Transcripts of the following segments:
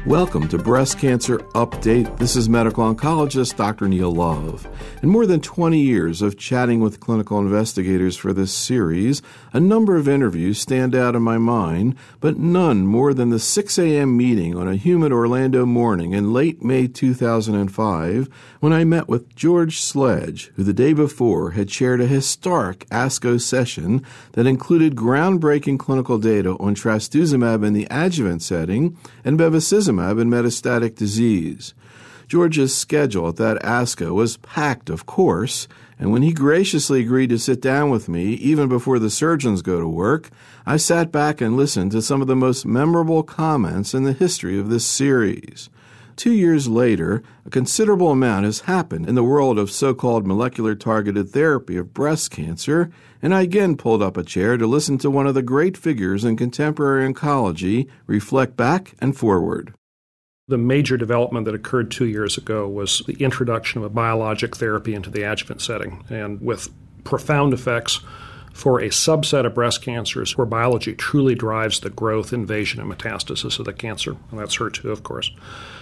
Welcome to Breast Cancer Update. This is medical oncologist Dr. Neil Love. In more than 20 years of chatting with clinical investigators for this series, a number of interviews stand out in my mind, but none more than the 6 a.m. meeting on a humid Orlando morning in late May 2005 when I met with George Sledge, who the day before had chaired a historic ASCO session that included groundbreaking clinical data on trastuzumab in the adjuvant setting and bevacizumab in metastatic disease. George's schedule at that ASCO was packed, of course, and when he graciously agreed to sit down with me, even before the surgeons go to work, I sat back and listened to some of the most memorable comments in the history of this series. 2 years later, a considerable amount has happened in the world of so-called molecular targeted therapy of breast cancer, and I again pulled up a chair to listen to one of the great figures in contemporary oncology reflect back and forward. The major development that occurred 2 years ago was the introduction of a biologic therapy into the adjuvant setting, and with profound effects for a subset of breast cancers where biology truly drives the growth, invasion, and metastasis of the cancer, and that's HER2, of course.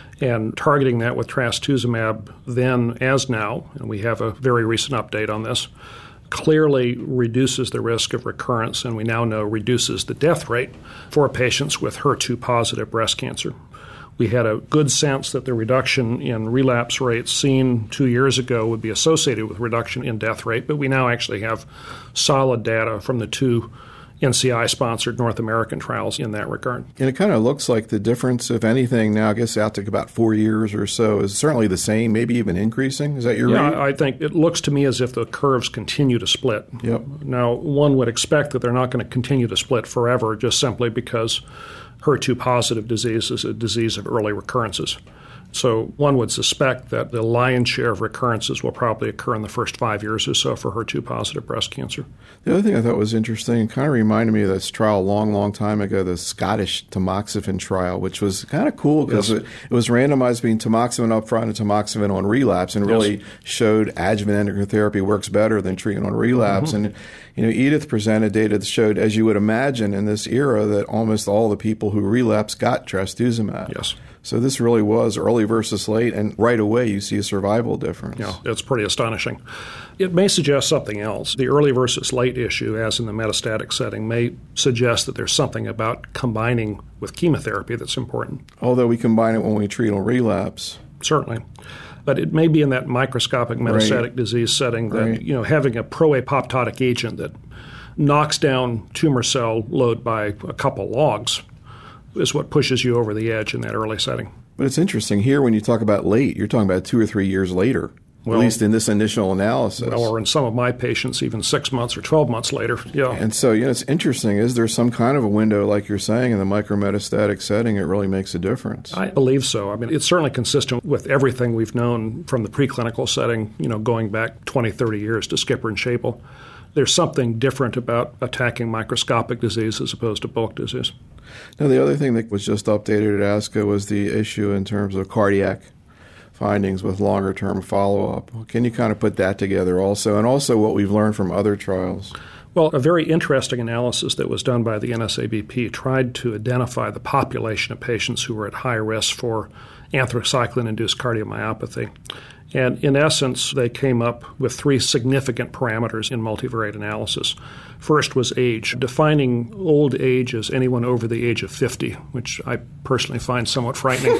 And targeting that with trastuzumab then as now, and we have a very recent update on this, clearly reduces the risk of recurrence, and we now know reduces the death rate for patients with HER2-positive breast cancer. We had a good sense that the reduction in relapse rates seen 2 years ago would be associated with reduction in death rate, but we now actually have solid data from the two NCI-sponsored North American trials in that regard. And it kind of looks like the difference, if anything, now I guess out to about 4 years or so, is certainly the same, maybe even increasing. Is that your read? Yeah, I think it looks to me as if the curves continue to split. Yep. Now, one would expect that they're not going to continue to split forever just simply because HER2-positive disease is a disease of early recurrences. So one would suspect that the lion's share of recurrences will probably occur in the first 5 years or so for HER2-positive breast cancer. The other thing I thought was interesting, it kind of reminded me of this trial a long time ago, the Scottish tamoxifen trial, which was kind of cool because it was randomized between tamoxifen up front and tamoxifen on relapse, and really showed adjuvant endocrine therapy works better than treatment on relapse. And Edith presented data that showed, as you would imagine in this era, that almost all the people who relapsed got trastuzumab. Yes. So this really was early versus late, and right away you see a survival difference. Yeah, it's pretty astonishing. It may suggest something else. The early versus late issue, as in the metastatic setting, may suggest that there's something about combining with chemotherapy that's important. Although we combine it when we treat on relapse. Certainly. But it may be in that microscopic metastatic disease setting that, having a pro-apoptotic agent that knocks down tumor cell load by a couple logs is what pushes you over the edge in that early setting. But it's interesting here when you talk about late, you're talking about 2 or 3 years later, at least in this initial analysis. Or in some of my patients, even 6 months or 12 months later. Yeah. And so, it's interesting. Is there some kind of a window, like you're saying, in the micrometastatic setting, it really makes a difference? I believe so. I mean, it's certainly consistent with everything we've known from the preclinical setting, going back 20, 30 years to Skipper and Shapel. There's something different about attacking microscopic disease as opposed to bulk disease. Now, the other thing that was just updated at ASCO was the issue in terms of cardiac findings with longer-term follow-up. Can you kind of put that together also, and also what we've learned from other trials? Well, a very interesting analysis that was done by the NSABP tried to identify the population of patients who were at high risk for anthracycline-induced cardiomyopathy. And in essence, they came up with 3 significant parameters in multivariate analysis. First was age, defining old age as anyone over the age of 50, which I personally find somewhat frightening,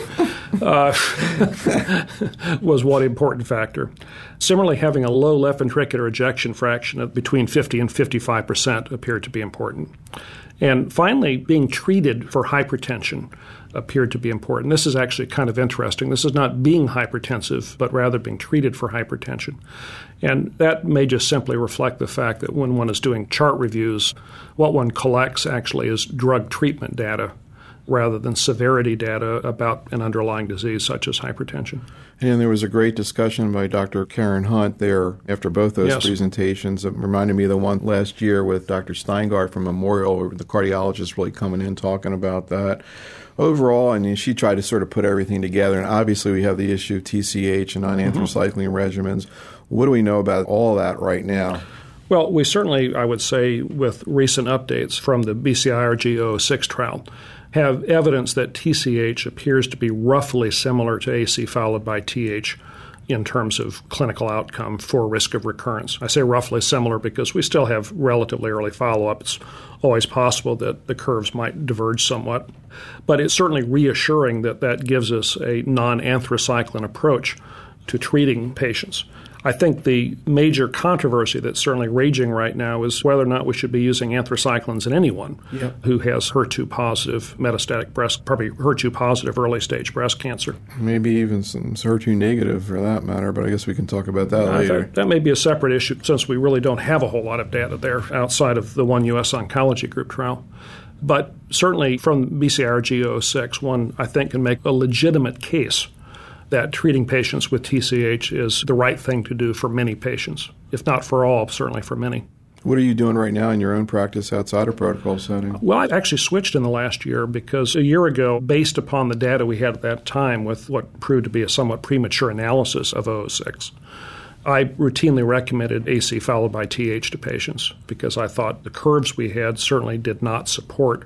was one important factor. Similarly, having a low left ventricular ejection fraction of between 50 and 55% appeared to be important. And finally, being treated for hypertension appeared to be important. This is actually kind of interesting. This is not being hypertensive, but rather being treated for hypertension. And that may just simply reflect the fact that when one is doing chart reviews, what one collects actually is drug treatment data rather than severity data about an underlying disease such as hypertension. And there was a great discussion by Dr. Karen Hunt there after both those presentations. It reminded me of the one last year with Dr. Steingart from Memorial, where the cardiologist really coming in talking about that. Overall, and she tried to sort of put everything together, and obviously we have the issue of TCH and non-anthracycline regimens. What do we know about all that right now? Well, we certainly, I would say, with recent updates from the BCIRG 006 trial, have evidence that TCH appears to be roughly similar to AC followed by TH in terms of clinical outcome for risk of recurrence. I say roughly similar because we still have relatively early follow-up. It's always possible that the curves might diverge somewhat. But it's certainly reassuring that that gives us a non-anthracycline approach to treating patients. I think the major controversy that's certainly raging right now is whether or not we should be using anthracyclines in anyone who has HER2-positive metastatic breast, probably HER2-positive early-stage breast cancer. Maybe even some HER2-negative for that matter, but I guess we can talk about that later. That may be a separate issue since we really don't have a whole lot of data there outside of the one U.S. Oncology Group trial. But certainly from BCRG-006, one, I think, can make a legitimate case that treating patients with TCH is the right thing to do for many patients, if not for all, certainly for many. What are you doing right now in your own practice outside of protocol setting? Well, I actually switched in the last year because a year ago, based upon the data we had at that time with what proved to be a somewhat premature analysis of 006, I routinely recommended AC followed by TH to patients because I thought the curves we had certainly did not support,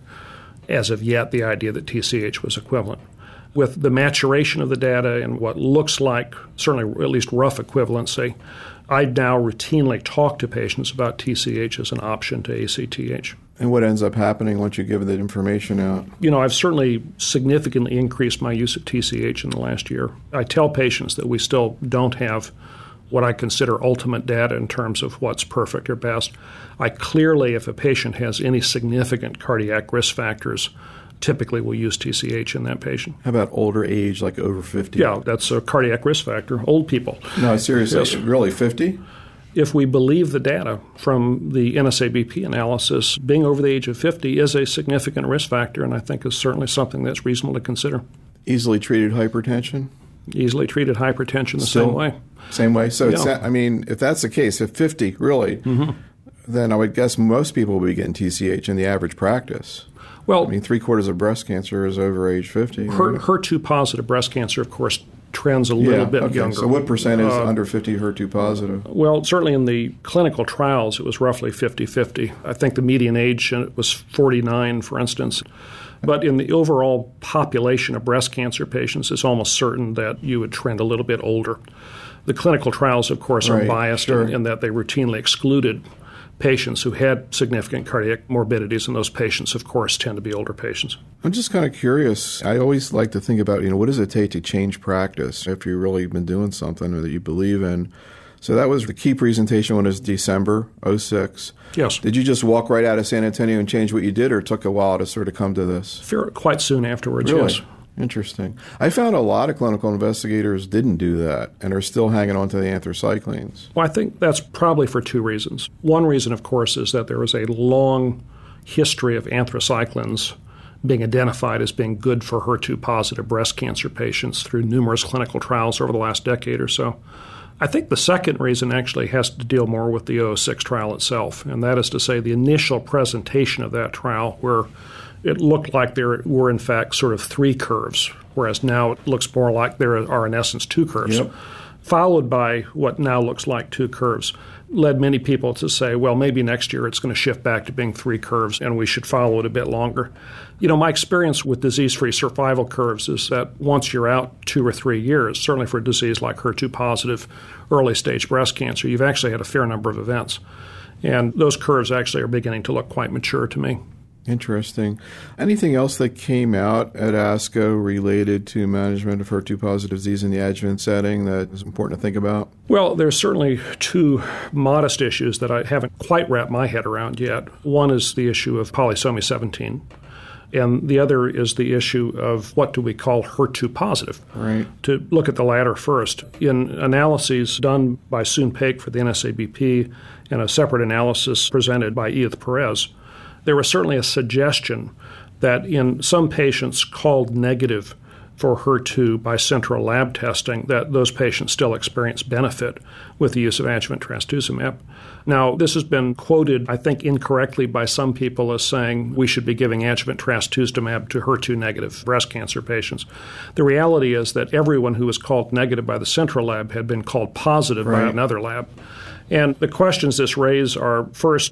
as of yet, the idea that TCH was equivalent. With the maturation of the data and what looks like certainly at least rough equivalency, I now routinely talk to patients about TCH as an option to ACTH. And what ends up happening once you give that information out? I've certainly significantly increased my use of TCH in the last year. I tell patients that we still don't have what I consider ultimate data in terms of what's perfect or best. I clearly, if a patient has any significant cardiac risk factors, typically will use TCH in that patient. How about older age, like over 50? Yeah, that's a cardiac risk factor. Old people. No, seriously, yes. Really, 50? If we believe the data from the NSABP analysis, being over the age of 50 is a significant risk factor, and I think is certainly something that's reasonable to consider. Easily treated hypertension? Easily treated hypertension the same way. Same way? So, if that's the case, if 50, really, then I would guess most people will be getting TCH in the average practice. Well, 3/4 of breast cancer is over age 50. HER2-positive breast cancer, of course, trends a little bit younger. So what percent is under 50 HER2-positive? Well, certainly in the clinical trials, it was roughly 50-50. I think the median age was 49, for instance. But in the overall population of breast cancer patients, it's almost certain that you would trend a little bit older. The clinical trials, of course, are biased in that they routinely excluded patients who had significant cardiac morbidities, and those patients, of course, tend to be older patients. I'm just kind of curious. I always like to think about, what does it take to change practice after you've really been doing something that you believe in? So that was the key presentation when it was December 06. Yes. Did you just walk right out of San Antonio and change what you did, or it took a while to sort of come to this? Quite soon afterwards, really? Yes. Interesting. I found a lot of clinical investigators didn't do that and are still hanging on to the anthracyclines. Well, I think that's probably for two reasons. One reason, of course, is that there was a long history of anthracyclines being identified as being good for HER2-positive breast cancer patients through numerous clinical trials over the last decade or so. I think the second reason actually has to deal more with the 006 trial itself, and that is to say the initial presentation of that trial where it looked like there were, in fact, sort of three curves, whereas now it looks more like there are, in essence, two curves, followed by what now looks like two curves, led many people to say, well, maybe next year it's going to shift back to being three curves and we should follow it a bit longer. My experience with disease-free survival curves is that once you're out 2 or 3 years, certainly for a disease like HER2-positive early-stage breast cancer, you've actually had a fair number of events. And those curves actually are beginning to look quite mature to me. Interesting. Anything else that came out at ASCO related to management of HER2-positive disease in the adjuvant setting that is important to think about? Well, there's certainly two modest issues that I haven't quite wrapped my head around yet. One is the issue of polysomy 17, and the other is the issue of what do we call HER2-positive. Right. To look at the latter first, in analyses done by Soon Paik for the NSABP and a separate analysis presented by Edith Perez, there was certainly a suggestion that in some patients called negative for HER2 by central lab testing, that those patients still experience benefit with the use of adjuvant trastuzumab. Now, this has been quoted, I think, incorrectly by some people as saying we should be giving adjuvant trastuzumab to HER2-negative breast cancer patients. The reality is that everyone who was called negative by the central lab had been called positive by another lab. And the questions this raises are, first,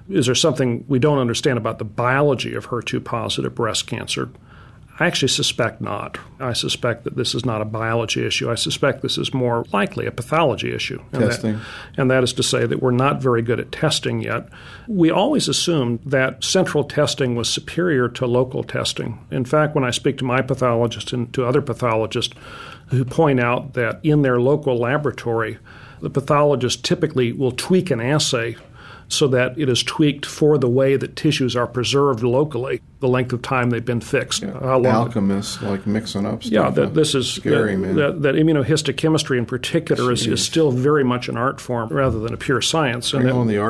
Is there something we don't understand about the biology of HER2-positive breast cancer? I actually suspect not. I suspect that this is not a biology issue. I suspect this is more likely a pathology issue. Testing. And that is to say that we're not very good at testing yet. We always assumed that central testing was superior to local testing. In fact, when I speak to my pathologist and to other pathologists who point out that in their local laboratory, the pathologist typically will tweak an assay so that it is tweaked for the way that tissues are preserved locally, the length of time they've been fixed. Yeah. Alchemists, like mixing up stuff. Yeah, this is scary, man. That immunohistochemistry in particular is still very much an art form rather than a pure science. Bring on the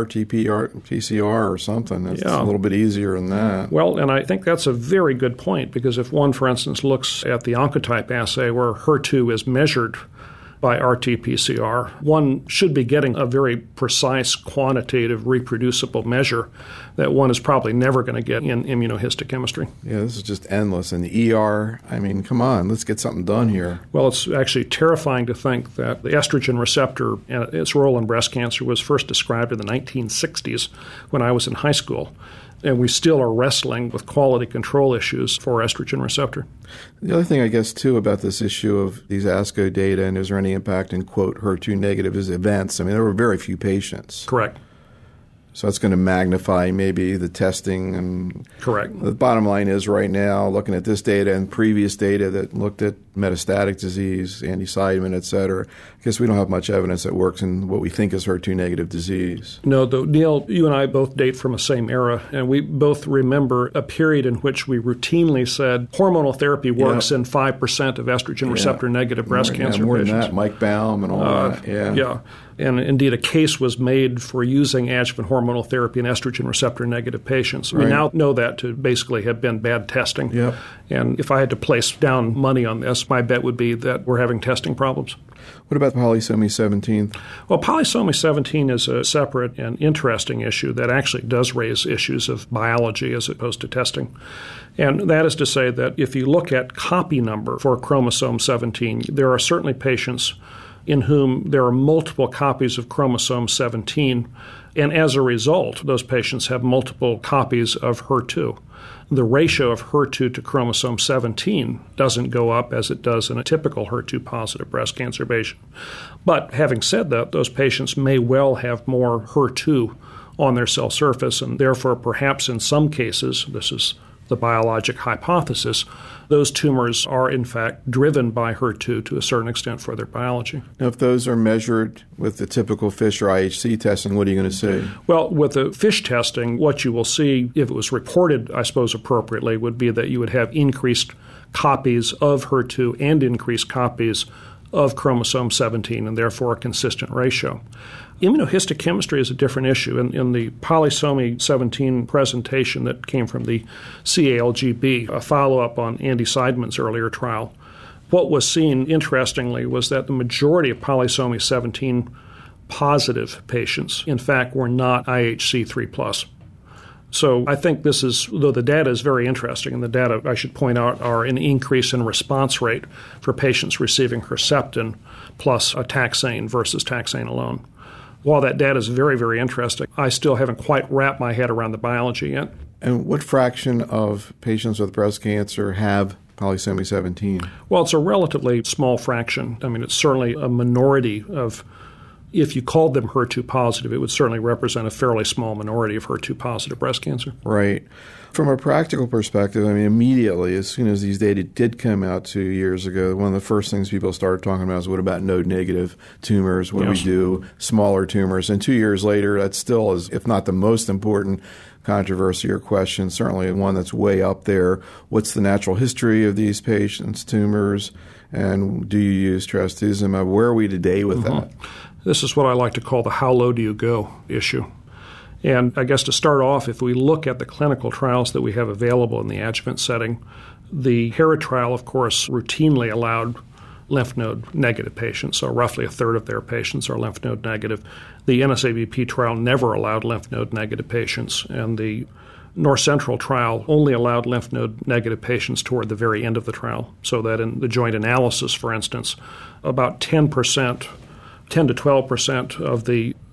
RT-PCR or something. That's a little bit easier than that. Well, and I think that's a very good point, because if one, for instance, looks at the Oncotype assay where HER2 is measured by RT-PCR, one should be getting a very precise, quantitative, reproducible measure that one is probably never going to get in immunohistochemistry. Yeah, this is just endless. And the ER, I mean, come on, let's get something done here. Well, it's actually terrifying to think that the estrogen receptor and its role in breast cancer was first described in the 1960s when I was in high school. And we still are wrestling with quality control issues for estrogen receptor. The other thing, I guess, too, about this issue of these ASCO data, and is there any impact in, quote, HER2 negative, is events. I mean, there were very few patients. Correct. So that's going to magnify maybe the testing. And correct. The bottom line is right now, looking at this data and previous data that looked at metastatic disease, anti-Seidman, et cetera, I guess we don't have much evidence that works in what we think is HER2 negative disease. No, though, Neil, you and I both date from the same era, and we both remember a period in which we routinely said hormonal therapy works in 5% of estrogen receptor negative breast cancer more patients. Than that, Mike Baum and all that. Yeah. And indeed, a case was made for using adjuvant hormonal therapy in estrogen receptor negative patients. We now know that to basically have been bad testing. Yep. And if I had to place down money on this, my bet would be that we're having testing problems. What about polysomy 17? Well, polysomy 17 is a separate and interesting issue that actually does raise issues of biology as opposed to testing. And that is to say that if you look at copy number for chromosome 17, there are certainly patients in whom there are multiple copies of chromosome 17, and as a result, those patients have multiple copies of HER2. The ratio of HER2 to chromosome 17 doesn't go up as it does in a typical HER2-positive breast cancer patient. But having said that, those patients may well have more HER2 on their cell surface, and therefore perhaps in some cases, this is the biologic hypothesis, those tumors are in fact driven by HER2 to a certain extent for their biology. Now, if those are measured with the typical FISH or IHC testing, what are you going to see? Well, with the FISH testing, what you will see, if it was reported, I suppose, appropriately, would be that you would have increased copies of HER2 and increased copies of chromosome 17, and therefore a consistent ratio. Immunohistochemistry is a different issue. In the polysomy 17 presentation that came from the CALGB, a follow-up on Andy Seidman's earlier trial, what was seen, interestingly, was that the majority of polysomy 17 positive patients, in fact, were not IHC3+. So I think this is, though the data is very interesting, and the data, I should point out, are an increase in response rate for patients receiving Herceptin plus a taxane versus taxane alone. While that data is very, very interesting, I still haven't quite wrapped my head around the biology yet. And what fraction of patients with breast cancer have polysomy 17? Well, it's a relatively small fraction. I mean, it's certainly a minority of, if you called them HER2 positive, it would certainly represent a fairly small minority of HER2 positive breast cancer. Right. From a practical perspective, I mean, immediately, as soon as these data did come out 2 years ago, one of the first things people started talking about is what about node-negative tumors? What do we do? Smaller tumors. And 2 years later, that still is, if not the most important controversy or question, certainly one that's way up there. What's the natural history of these patients' tumors? And do you use trastuzumab? Where are we today with that? This is what I like to call the how low do you go issue. And I guess to start off, if we look at the clinical trials that we have available in the adjuvant setting, the HERA trial, of course, routinely allowed lymph node negative patients, so roughly a third of their patients are lymph node negative. The NSABP trial never allowed lymph node negative patients, and the North Central trial only allowed lymph node negative patients toward the very end of the trial, so that in the joint analysis, for instance, about 10% to 12% of the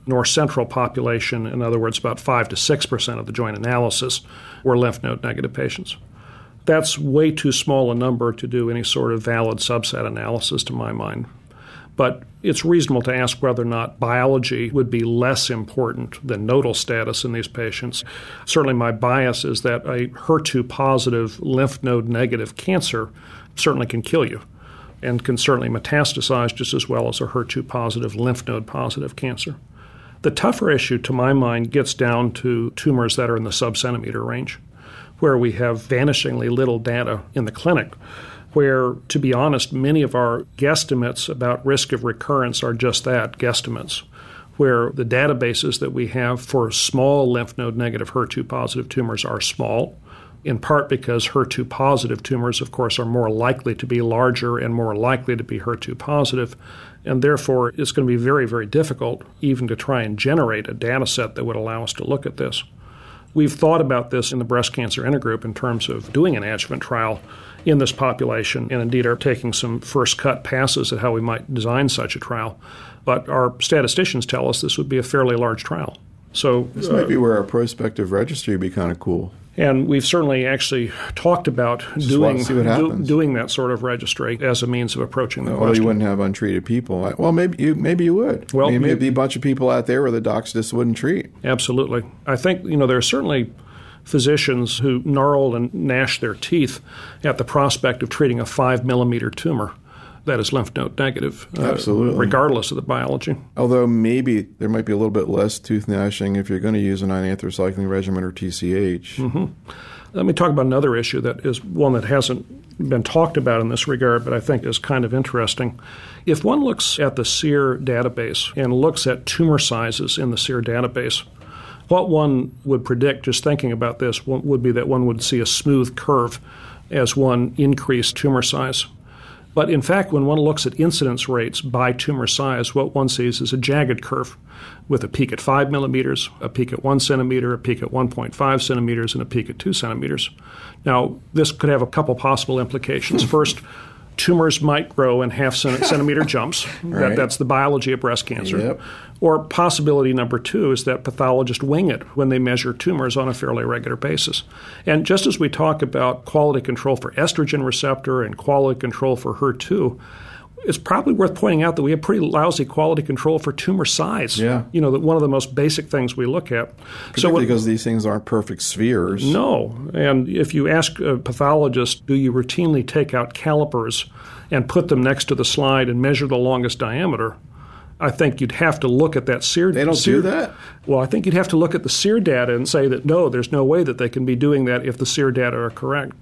north central population, in other words, about 5 to 6% of the joint analysis, were lymph node negative patients. That's way too small a number to do any sort of valid subset analysis to my mind. But it's reasonable to ask whether or not biology would be less important than nodal status in these patients. Certainly my bias is that a HER2-positive lymph node negative cancer certainly can kill you and can certainly metastasize just as well as a HER2-positive lymph node-positive cancer. The tougher issue, to my mind, gets down to tumors that are in the sub-centimeter range, where we have vanishingly little data in the clinic, where, to be honest, many of our guesstimates about risk of recurrence are just that, guesstimates, where the databases that we have for small lymph node negative HER2-positive tumors are small, in part because HER2-positive tumors, of course, are more likely to be larger and more likely to be HER2-positive, and therefore it's going to be very, very difficult even to try and generate a data set that would allow us to look at this. We've thought about this in the breast cancer intergroup in terms of doing an adjuvant trial in this population, and indeed are taking some first cut passes at how we might design such a trial. But our statisticians tell us this would be a fairly large trial. So this might be where a prospective registry would be kind of cool. And we've certainly actually talked about doing that sort of registry as a means of approaching the question. Well, you wouldn't have untreated people. Well, maybe you would. Well, maybe there'd be a bunch of people out there where the docs just wouldn't treat. Absolutely. I think, there are certainly physicians who gnarl and gnash their teeth at the prospect of treating a 5-millimeter tumor that is lymph node negative, absolutely, regardless of the biology. Although maybe there might be a little bit less tooth gnashing if you're going to use a 9-anthracycline regimen or TCH. Mm-hmm. Let me talk about another issue that is one that hasn't been talked about in this regard, but I think is kind of interesting. If one looks at the SEER database and looks at tumor sizes in the SEER database, what one would predict, just thinking about this, would be that one would see a smooth curve as one increased tumor size. But in fact, when one looks at incidence rates by tumor size, what one sees is a jagged curve with a peak at 5 millimeters, a peak at 1 centimeter, a peak at 1.5 centimeters, and a peak at 2 centimeters. Now, this could have a couple possible implications. First, tumors might grow in half-centimeter jumps. Right. That's the biology of breast cancer. Yep. Or possibility number two is that pathologists wing it when they measure tumors on a fairly regular basis. And just as we talk about quality control for estrogen receptor and quality control for HER2, it's probably worth pointing out that we have pretty lousy quality control for tumor size. Yeah. One of the most basic things we look at. Particularly because these things aren't perfect spheres. No. And if you ask a pathologist, do you routinely take out calipers and put them next to the slide and measure the longest diameter, I think you'd have to look at that SEER. They don't do that? Well, I think you'd have to look at the SEER data and say that, no, there's no way that they can be doing that if the SEER data are correct.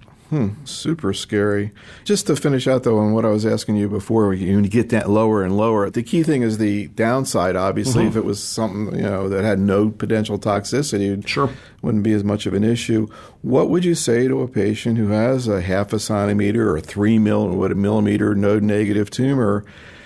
Super scary. Just to finish out, though, on what I was asking you before, when you get that lower and lower, the key thing is the downside, obviously. If it was something that had no potential toxicity, sure, wouldn't be as much of an issue. What would you say to a patient who has a 0.5 centimeter or 3 millimeter node-negative tumor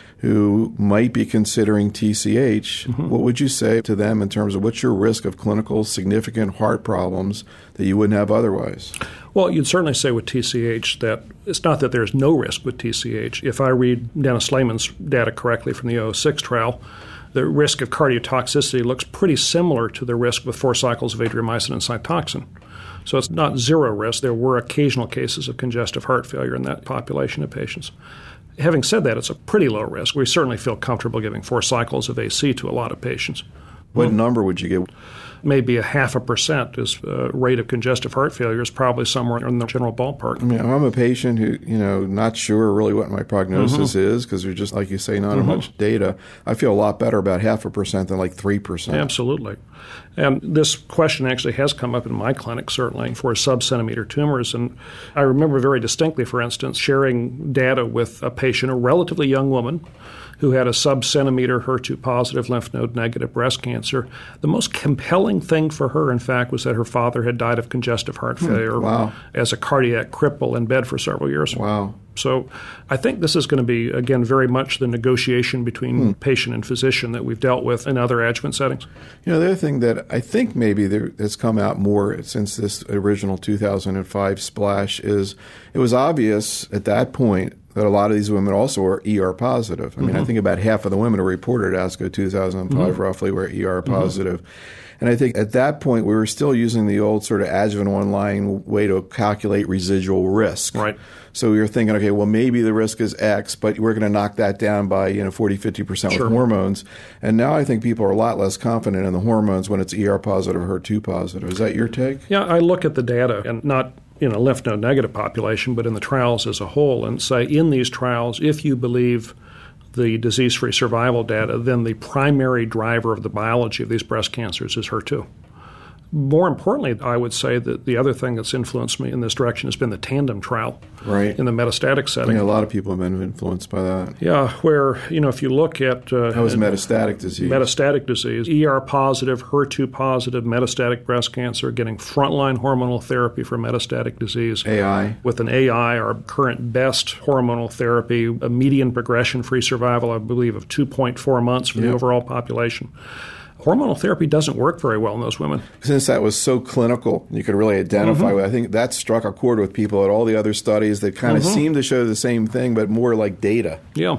who might be considering TCH? What would you say to them in terms of what's your risk of clinical significant heart problems that you wouldn't have otherwise? Well, you'd certainly say with TCH that it's not that there's no risk with TCH. If I read Dennis Lehman's data correctly from the 006 trial, the risk of cardiotoxicity looks pretty similar to the risk with 4 cycles of adriamycin and Cytoxan. So it's not zero risk. There were occasional cases of congestive heart failure in that population of patients. Having said that, it's a pretty low risk. We certainly feel comfortable giving 4 cycles of AC to a lot of patients. What number would you give? Maybe 0.5% is rate of congestive heart failure is probably somewhere in the general ballpark. I mean, I'm a patient who, not sure really what my prognosis is because there's just, like you say, not much data. I feel a lot better about 0.5% than like 3%. Absolutely. And this question actually has come up in my clinic, certainly, for sub-centimeter tumors. And I remember very distinctly, for instance, sharing data with a patient, a relatively young woman, who had a sub-centimeter HER2-positive lymph node negative breast cancer. The most compelling thing for her, in fact, was that her father had died of congestive heart failure as a cardiac cripple in bed for several years. Wow. So I think this is going to be, again, very much the negotiation between patient and physician that we've dealt with in other adjuvant settings. The other thing that I think maybe has come out more since this original 2005 splash is it was obvious at that point that a lot of these women also are ER positive. I mean, I think about half of the women who reported at ASCO 2005 roughly were ER positive. And I think at that point, we were still using the old sort of adjuvant one-line way to calculate residual risk. Right. So we were thinking, okay, well, maybe the risk is X, but we're going to knock that down by 40, 50% with hormones. And now I think people are a lot less confident in the hormones when it's ER positive or HER2 positive. Is that your take? Yeah, I look at the data, and not in a lymph node negative population, but in the trials as a whole, and say in these trials, if you believe the disease-free survival data, then the primary driver of the biology of these breast cancers is HER2. More importantly, I would say that the other thing that's influenced me in this direction has been the TANDEM trial in the metastatic setting. A lot of people have been influenced by that. Yeah, where, if you look at... that was metastatic disease. Metastatic disease. ER positive, HER2 positive, metastatic breast cancer, getting frontline hormonal therapy for metastatic disease. AI. With an AI, our current best hormonal therapy, a median progression-free survival, I believe, of 2.4 months for the overall population. Hormonal therapy doesn't work very well in those women. Since that was so clinical, you could really identify with. I think that struck a chord with people at all the other studies that kind of seem to show the same thing, but more like data. Yeah.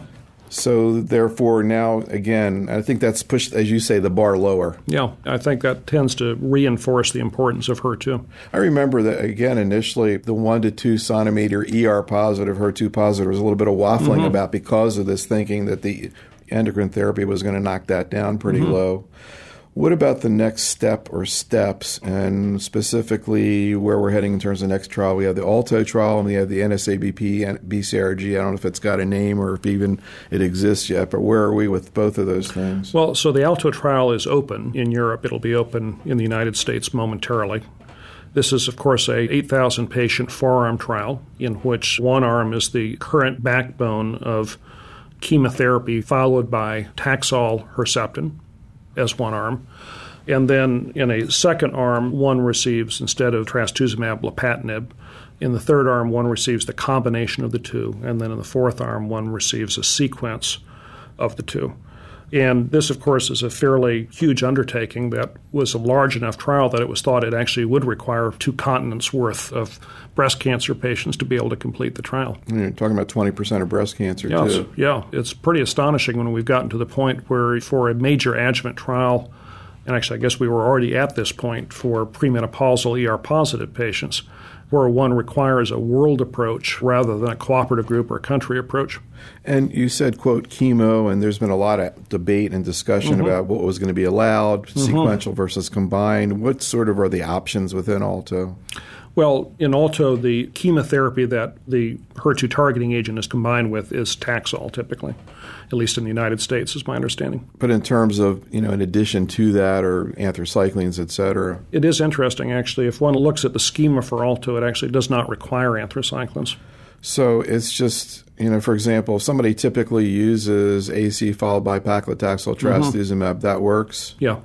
So therefore now, again, I think that's pushed, as you say, the bar lower. Yeah, I think that tends to reinforce the importance of HER2. I remember that, again, initially, the 1 to 2 centimeter ER positive, HER2 positive was a little bit of waffling about because of this thinking that the endocrine therapy was going to knock that down pretty low. What about the next step or steps, and specifically where we're heading in terms of the next trial? We have the ALTO trial and we have the NSABP and BCRG. I don't know if it's got a name or if even it exists yet, but where are we with both of those things? Well, so the ALTO trial is open in Europe. It'll be open in the United States momentarily. This is, of course, a 8,000-patient 4-arm trial in which one arm is the current backbone of chemotherapy followed by Taxol Herceptin as one arm. And then in a second arm, one receives, instead of trastuzumab, lapatinib. In the third arm, one receives the combination of the two. And then in the fourth arm, one receives a sequence of the two. And this, of course, is a fairly huge undertaking that was a large enough trial that it was thought it actually would require 2 continents worth of breast cancer patients to be able to complete the trial. You're talking about 20% of breast cancer, too. Yeah, it's pretty astonishing when we've gotten to the point where for a major adjuvant trial, and actually I guess we were already at this point for premenopausal ER-positive patients, where one requires a world approach rather than a cooperative group or country approach. And you said, quote, chemo, and there's been a lot of debate and discussion about what was going to be allowed, sequential versus combined. What sort of are the options within ALTO? Well, in ALTO, the chemotherapy that the HER2 targeting agent is combined with is Taxol, typically, at least in the United States, is my understanding. But in terms of, in addition to that, or anthracyclines, et cetera? It is interesting, actually. If one looks at the schema for ALTO, it actually does not require anthracyclines. So it's just, for example, if somebody typically uses AC followed by paclitaxel, trastuzumab, that works? Yeah.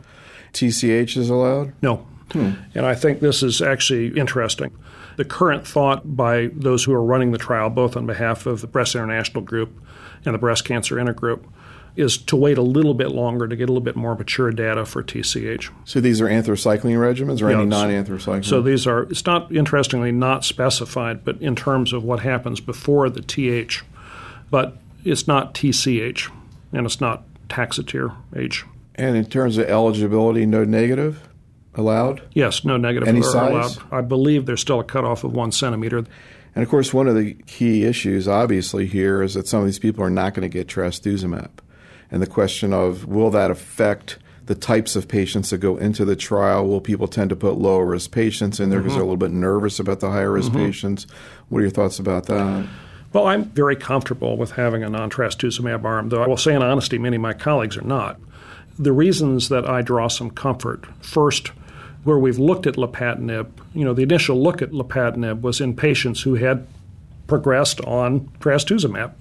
TCH is allowed? No. And I think this is actually interesting. The current thought by those who are running the trial, both on behalf of the Breast International Group and the Breast Cancer Intergroup, is to wait a little bit longer to get a little bit more mature data for TCH. So these are anthracycline regimens or any non-anthracycline? So these are, it's not, interestingly, not specified, but in terms of what happens before the TH. But it's not TCH, and it's not Taxotere H. And in terms of eligibility, no negative? Allowed? Yes, no negative Any are size? allowed. I believe there's still a cutoff of 1 centimeter. And, of course, one of the key issues, obviously, here is that some of these people are not going to get trastuzumab. And the question of, will that affect the types of patients that go into the trial? Will people tend to put lower-risk patients in there because they're a little bit nervous about the higher-risk patients? What are your thoughts about that? Well, I'm very comfortable with having a non-trastuzumab arm, though I will say in honesty, many of my colleagues are not. The reasons that I draw some comfort, first, where we've looked at lapatinib, the initial look at lapatinib was in patients who had progressed on trastuzumab.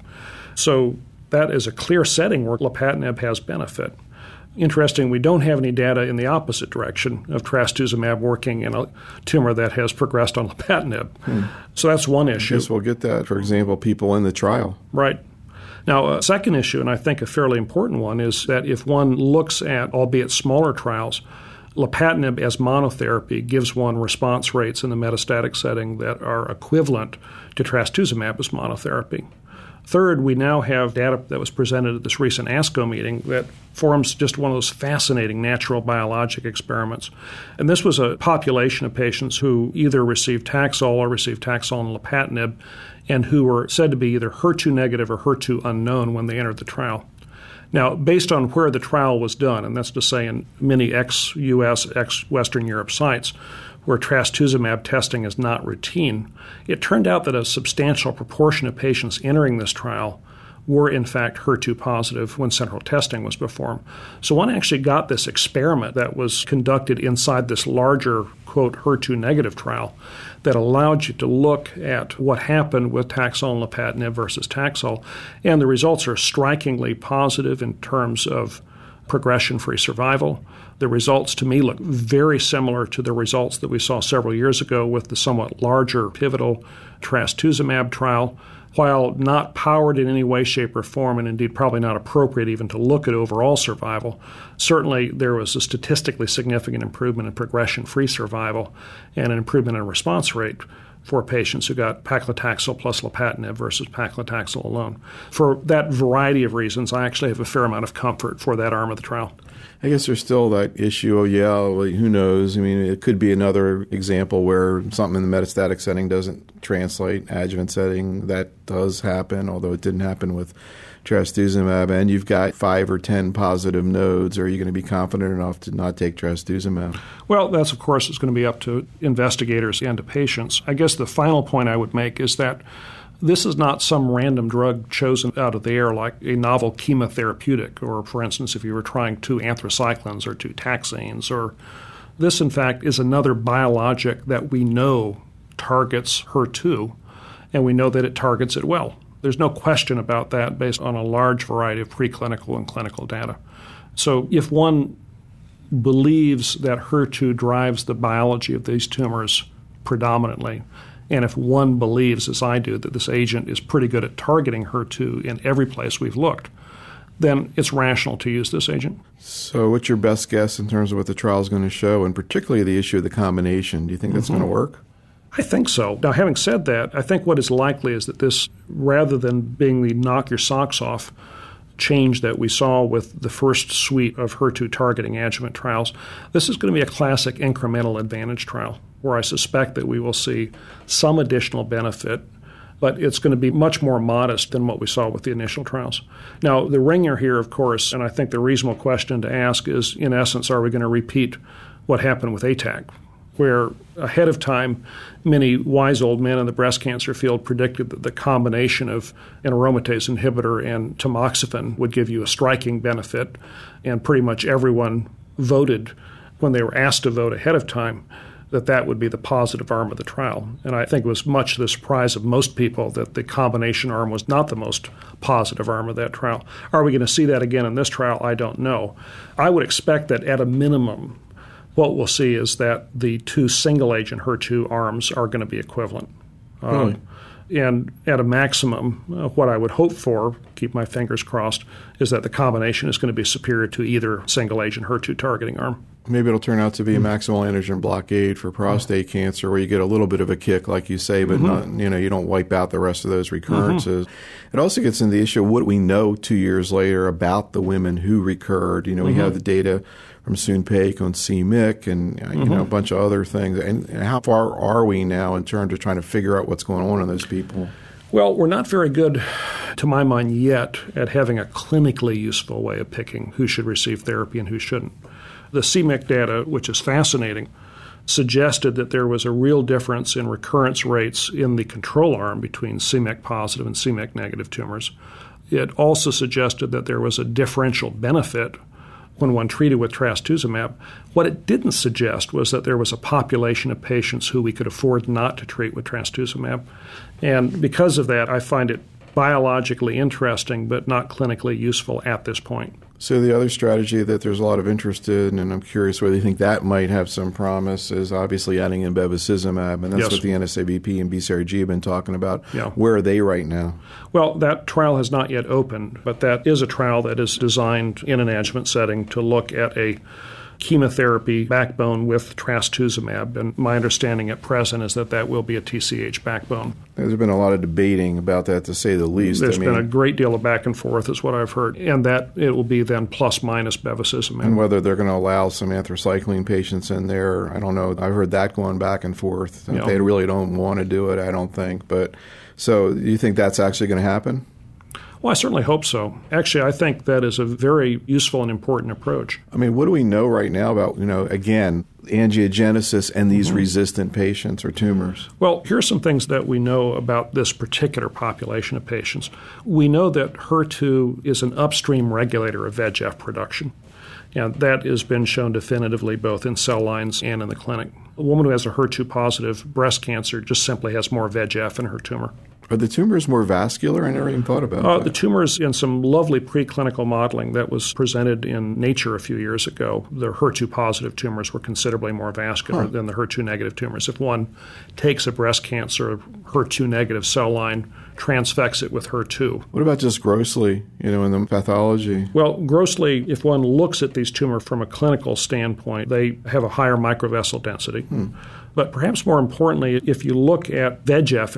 So that is a clear setting where lapatinib has benefit. Interesting, we don't have any data in the opposite direction of trastuzumab working in a tumor that has progressed on lapatinib. So that's one issue. I guess we'll get that, for example, people in the trial. Right. Now, a second issue, and I think a fairly important one, is that if one looks at, albeit smaller trials, Lapatinib as monotherapy gives one response rates in the metastatic setting that are equivalent to trastuzumab as monotherapy. Third, we now have data that was presented at this recent ASCO meeting that forms just one of those fascinating natural biologic experiments. And this was a population of patients who either received Taxol or received Taxol and Lapatinib, and who were said to be either HER2 negative or HER2 unknown when they entered the trial. Now, based on where the trial was done, and that's to say in many ex-US, ex-Western Europe sites, where trastuzumab testing is not routine, it turned out that a substantial proportion of patients entering this trial were in fact HER2 positive when central testing was performed. So one actually got this experiment that was conducted inside this larger, quote, HER2 negative trial that allowed you to look at what happened with Taxol and Lapatinib versus Taxol, and the results are strikingly positive in terms of progression-free survival. The results to me look very similar to the results that we saw several years ago with the somewhat larger pivotal trastuzumab trial. While not powered in any way, shape, or form, and indeed probably not appropriate even to look at overall survival, certainly there was a statistically significant improvement in progression-free survival and an improvement in response rate for patients who got paclitaxel plus Lapatinib versus paclitaxel alone. For that variety of reasons, I actually have a fair amount of comfort for that arm of the trial. I guess there's still that issue of, who knows? I mean, it could be another example where something in the metastatic setting doesn't translate. Adjuvant setting, that does happen, although it didn't happen with trastuzumab. And you've got 5 or 10 positive nodes. Are you going to be confident enough to not take trastuzumab? Well, that's, of course, it's going to be up to investigators and to patients. I guess the final point I would make is that this is not some random drug chosen out of the air like a novel chemotherapeutic, or, for instance, if you were trying 2 anthracyclines or 2 taxanes. Or this, in fact, is another biologic that we know targets HER2, and we know that it targets it well. There's no question about that based on a large variety of preclinical and clinical data. So if one believes that HER2 drives the biology of these tumors predominantly, and if one believes, as I do, that this agent is pretty good at targeting HER2 in every place we've looked, then it's rational to use this agent. So what's your best guess in terms of what the trial is going to show, and particularly the issue of the combination? Do you think that's going to work? I think so. Now, having said that, I think what is likely is that this, rather than being the knock your socks off change that we saw with the first suite of HER2 targeting adjuvant trials, this is going to be a classic incremental advantage trial, where I suspect that we will see some additional benefit, but it's going to be much more modest than what we saw with the initial trials. Now, the ringer here, of course, and I think the reasonable question to ask is, in essence, are we going to repeat what happened with ATAC, where ahead of time, many wise old men in the breast cancer field predicted that the combination of an aromatase inhibitor and tamoxifen would give you a striking benefit, and pretty much everyone voted when they were asked to vote ahead of time that would be the positive arm of the trial. And I think it was much to the surprise of most people that the combination arm was not the most positive arm of that trial. Are we going to see that again in this trial? I don't know. I would expect that at a minimum, what we'll see is that the 2 single-agent HER2 arms are going to be equivalent. And at a maximum, what I would hope for, keep my fingers crossed, is that the combination is going to be superior to either single-agent HER2 targeting arm. Maybe it'll turn out to be a maximal antigen blockade for prostate cancer, where you get a little bit of a kick, like you say, but not, you don't wipe out the rest of those recurrences. It also gets into the issue of what we know 2 years later about the women who recurred. We have the data from Soon-Paik on c-Myc and a bunch of other things. And how far are we now in terms of trying to figure out what's going on in those people? Well, we're not very good, to my mind, yet at having a clinically useful way of picking who should receive therapy and who shouldn't. The c-Myc data, which is fascinating, suggested that there was a real difference in recurrence rates in the control arm between c-Myc positive and c-Myc negative tumors. It also suggested that there was a differential benefit when one treated with trastuzumab. What it didn't suggest was that there was a population of patients who we could afford not to treat with trastuzumab. And because of that, I find it biologically interesting but not clinically useful at this point. So the other strategy that there's a lot of interest in, and I'm curious whether you think that might have some promise, is obviously adding in bevacizumab, and that's what the NSABP and BCRG have been talking about. Where are they right now? Well, that trial has not yet opened, but that is a trial that is designed in an adjuvant setting to look at a chemotherapy backbone with trastuzumab, and my understanding at present is that that will be a TCH backbone. There's been a lot of debating about that, to say the least. There's been a great deal of back and forth, is what I've heard, and that it will be then plus minus bevacizumab. And whether they're going to allow some anthracycline patients in there, I don't know. I've heard that going back and forth. Yeah. They really don't want to do it, I don't think. But so you think that's actually going to happen? Well, I certainly hope so. Actually, I think that is a very useful and important approach. I mean, what do we know right now about, again, angiogenesis and these resistant patients or tumors? Well, here are some things that we know about this particular population of patients. We know that HER2 is an upstream regulator of VEGF production. And that has been shown definitively both in cell lines and in the clinic. A woman who has a HER2-positive breast cancer just simply has more VEGF in her tumor. Are the tumors more vascular? I never even thought about that. The tumors, in some lovely preclinical modeling that was presented in Nature a few years ago, the HER2-positive tumors were considerably more vascular than the HER2-negative tumors. If one takes a breast cancer HER2-negative cell line, transfects it with HER2. What about just grossly, in the pathology? Well, grossly, if one looks at these tumors from a clinical standpoint, they have a higher microvessel density. But perhaps more importantly, if you look at VEGF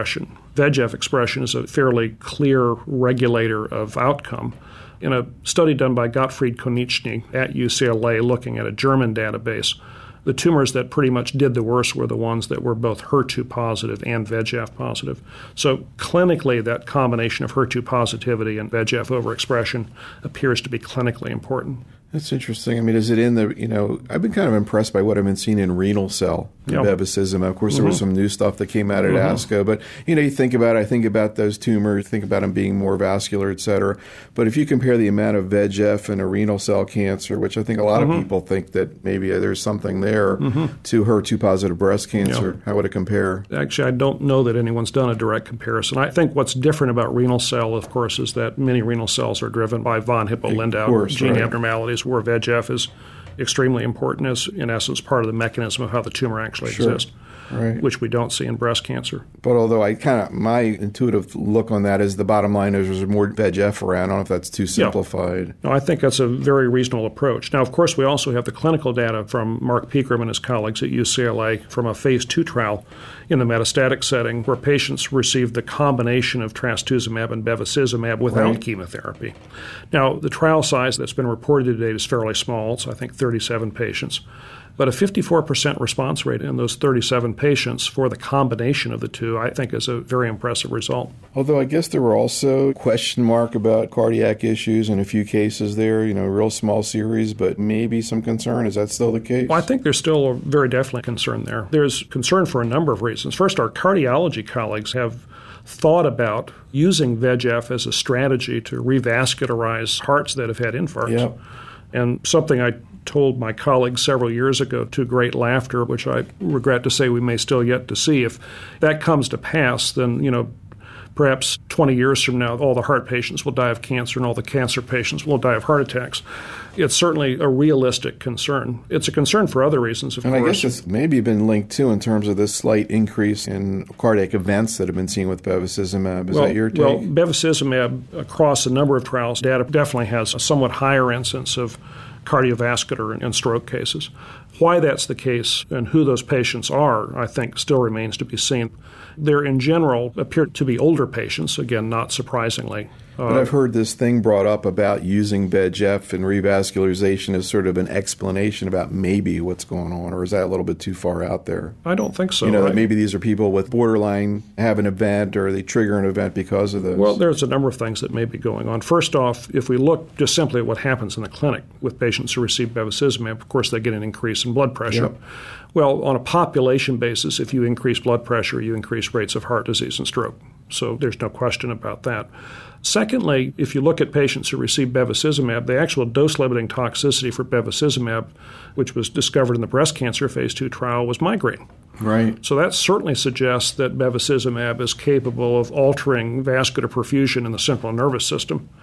expression is a fairly clear regulator of outcome. In a study done by Gottfried Konieczny at UCLA looking at a German database, the tumors that pretty much did the worst were the ones that were both HER2 positive and VEGF positive. So clinically, that combination of HER2 positivity and VEGF overexpression appears to be clinically important. That's interesting. I mean, is it in the, I've been kind of impressed by what I've been seeing in renal cell bevacizumab. Of course, there was some new stuff that came out at ASCO, but, you think about those tumors, think about them being more vascular, et cetera. But if you compare the amount of VEGF in a renal cell cancer, which I think a lot of people think that maybe there's something there, to HER2-positive breast cancer, how would it compare? Actually, I don't know that anyone's done a direct comparison. I think what's different about renal cell, of course, is that many renal cells are driven by von Hippel-Lindau gene abnormalities, where VEGF is extremely important as, in essence, part of the mechanism of how the tumor actually exists, which we don't see in breast cancer. But although my intuitive look on that is the bottom line is there's more VEGF around. I don't know if that's too simplified. No, I think that's a very reasonable approach. Now, of course, we also have the clinical data from Mark Pegram and his colleagues at UCLA from a phase 2 trial in the metastatic setting where patients received the combination of trastuzumab and bevacizumab without chemotherapy. Now, the trial size that's been reported to date is fairly small. It's, I think, 37 patients. But a 54% response rate in those 37 patients for the combination of the two, I think, is a very impressive result. Although I guess there were also question mark about cardiac issues in a few cases there, real small series, but maybe some concern. Is that still the case? Well, I think there's still a very definitely concern there. There's concern for a number of reasons. First, our cardiology colleagues have thought about using VEGF as a strategy to revascularize hearts that have had infarcts. And something I told my colleagues several years ago to great laughter, which I regret to say we may still yet to see. If that comes to pass, then, perhaps 20 years from now, all the heart patients will die of cancer and all the cancer patients will die of heart attacks. It's certainly a realistic concern. It's a concern for other reasons, of course. And I guess it's maybe been linked, too, in terms of this slight increase in cardiac events that have been seen with bevacizumab. Is that your take? Well, bevacizumab, across a number of trials, data definitely has a somewhat higher incidence of cardiovascular and stroke cases. Why that's the case and who those patients are, I think, still remains to be seen. There, in general, appear to be older patients, again, not surprisingly. But I've heard this thing brought up about using VEGF and revascularization as sort of an explanation about maybe what's going on, or is that a little bit too far out there? I don't think so. That maybe these are people with borderline have an event or they trigger an event because of this. Well, there's a number of things that may be going on. First off, if we look just simply at what happens in the clinic with patients who receive bevacizumab, of course they get an increase in blood pressure. Well, on a population basis, if you increase blood pressure, you increase rates of heart disease and stroke. So there's no question about that. Secondly, if you look at patients who receive bevacizumab, the actual dose-limiting toxicity for bevacizumab, which was discovered in the breast cancer phase 2 trial, was migraine. Right. So that certainly suggests that bevacizumab is capable of altering vascular perfusion in the central nervous system.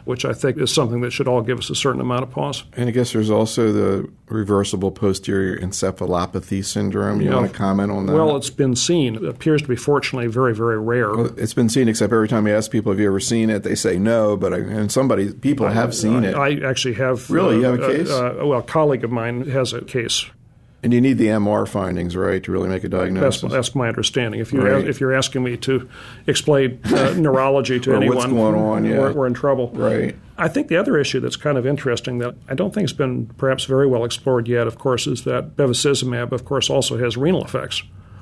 which I think is something that should all give us a certain amount of pause. And I guess there's also the reversible posterior encephalopathy syndrome. You want to comment on that? Well, it's been seen. It appears to be, fortunately, very, very rare. Well, it's been seen, except every time you ask people, have you ever seen it, they say no, but people have seen it. I actually have. Really? You have a case? A colleague of mine has a case. And you need the MR findings, right, to really make a diagnosis? That's my understanding. If you're asking me to explain neurology to anyone, what's going on, we're in trouble. Right. I think the other issue that's kind of interesting that I don't think has been perhaps very well explored yet, of course, is that bevacizumab, of course, also has renal effects.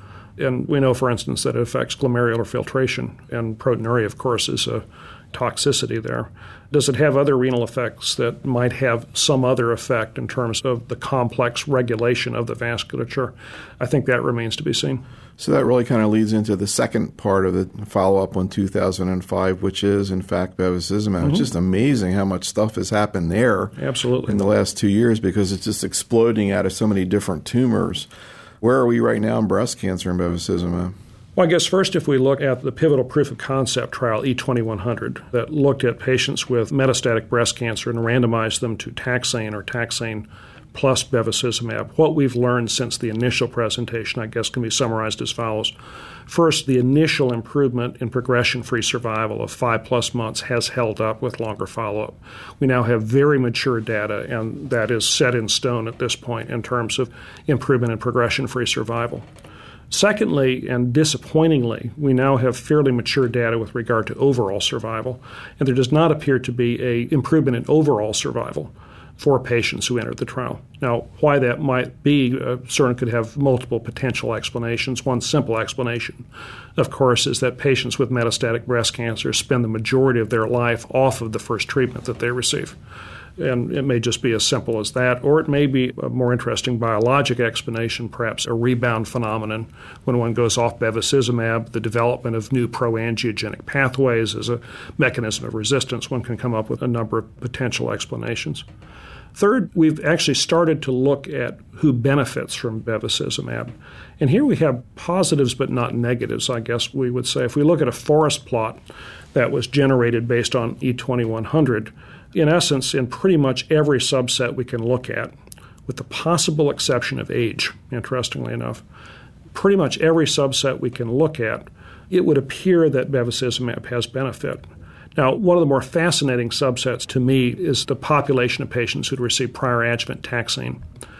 And we know, for instance, that it affects glomerular filtration, and proteinuria, of course, is a toxicity there. Does it have other renal effects that might have some other effect in terms of the complex regulation of the vasculature? I think that remains to be seen. So that really kind of leads into the second part of the follow-up on 2005, which is, in fact, bevacizumab. It's just amazing how much stuff has happened there. Absolutely. In the last 2 years, because it's just exploding out of so many different tumors. Where are we right now in breast cancer and bevacizumab? Well, I guess first, if we look at the pivotal proof of concept trial, E2100, that looked at patients with metastatic breast cancer and randomized them to taxane or taxane plus bevacizumab, what we've learned since the initial presentation, I guess, can be summarized as follows. First, the initial improvement in progression-free survival of 5+ months has held up with longer follow-up. We now have very mature data, and that is set in stone at this point in terms of improvement in progression-free survival. Secondly, and disappointingly, we now have fairly mature data with regard to overall survival, and there does not appear to be an improvement in overall survival for patients who entered the trial. Now, why that might be certainly could have multiple potential explanations. One simple explanation, of course, is that patients with metastatic breast cancer spend the majority of their life off of the first treatment that they receive. And it may just be as simple as that, or it may be a more interesting biologic explanation, perhaps a rebound phenomenon when one goes off bevacizumab, the development of new proangiogenic pathways as a mechanism of resistance. One can come up with a number of potential explanations. Third, we've actually started to look at who benefits from bevacizumab. And here we have positives but not negatives, I guess we would say. If we look at a forest plot that was generated based on E2100, in essence, in pretty much every subset we can look at, with the possible exception of age, interestingly enough, pretty much every subset we can look at, it would appear that bevacizumab has benefit. Now, one of the more fascinating subsets to me is the population of patients who'd received prior adjuvant taxane.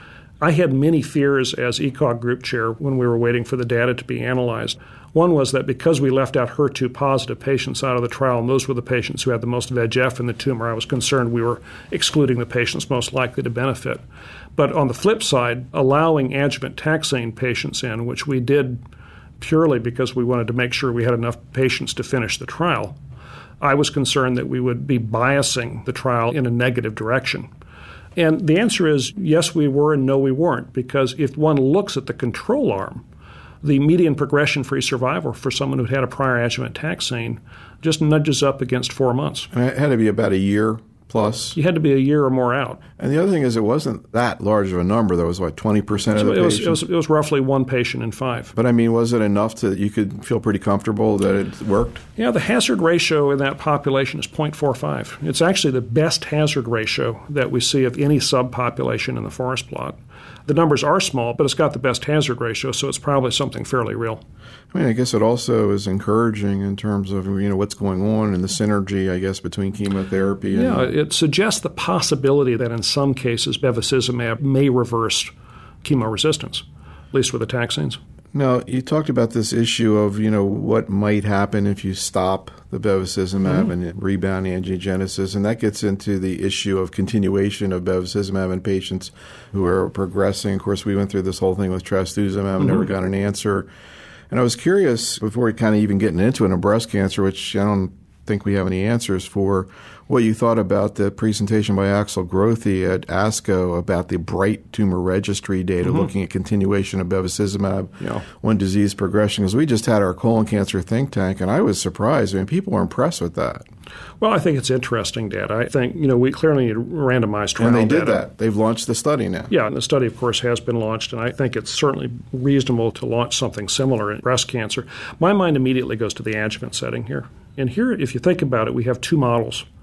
I had many fears as ECOG group chair when we were waiting for the data to be analyzed. One was that because we left out HER2-positive patients out of the trial, and those were the patients who had the most VEGF in the tumor, I was concerned we were excluding the patients most likely to benefit. But on the flip side, allowing adjuvant taxane patients in, which we did purely because we wanted to make sure we had enough patients to finish the trial, I was concerned that we would be biasing the trial in a negative direction. And the answer is yes, we were, and no, we weren't, because if one looks at the control arm, the median progression-free survival for someone who had a prior adjuvant taxane just nudges up against 4 months. And it had to be about a year plus. You had to be a year or more out. And the other thing is it wasn't that large of a number. There was, 20% of the patients? It was roughly 1 patient in 5. But, was it enough that you could feel pretty comfortable that it worked? Yeah, the hazard ratio in that population is 0.45. It's actually the best hazard ratio that we see of any subpopulation in the forest plot. The numbers are small, but it's got the best hazard ratio, so it's probably something fairly real. I guess it also is encouraging in terms of, what's going on and the synergy, I guess, between chemotherapy and... Yeah, it suggests the possibility that in some cases bevacizumab may reverse chemoresistance, at least with the taxanes. Now, you talked about this issue of, what might happen if you stop the bevacizumab and rebound angiogenesis, and that gets into the issue of continuation of bevacizumab in patients who are progressing. Of course, we went through this whole thing with trastuzumab and never got an answer. And I was curious, before we kind of even getting into it, in breast cancer, which I don't think we have any answers for, what you thought about the presentation by Axel Grothe at ASCO about the BRIGHT tumor registry data looking at continuation of bevacizumab when disease progression. Because we just had our colon cancer think tank, and I was surprised. People were impressed with that. Well, I think it's interesting data. I think, we clearly need randomized trial data. And they did that. They've launched the study now. Yeah, and the study, of course, has been launched, and I think it's certainly reasonable to launch something similar in breast cancer. My mind immediately goes to the adjuvant setting here. And here, if you think about it, we have 2 models.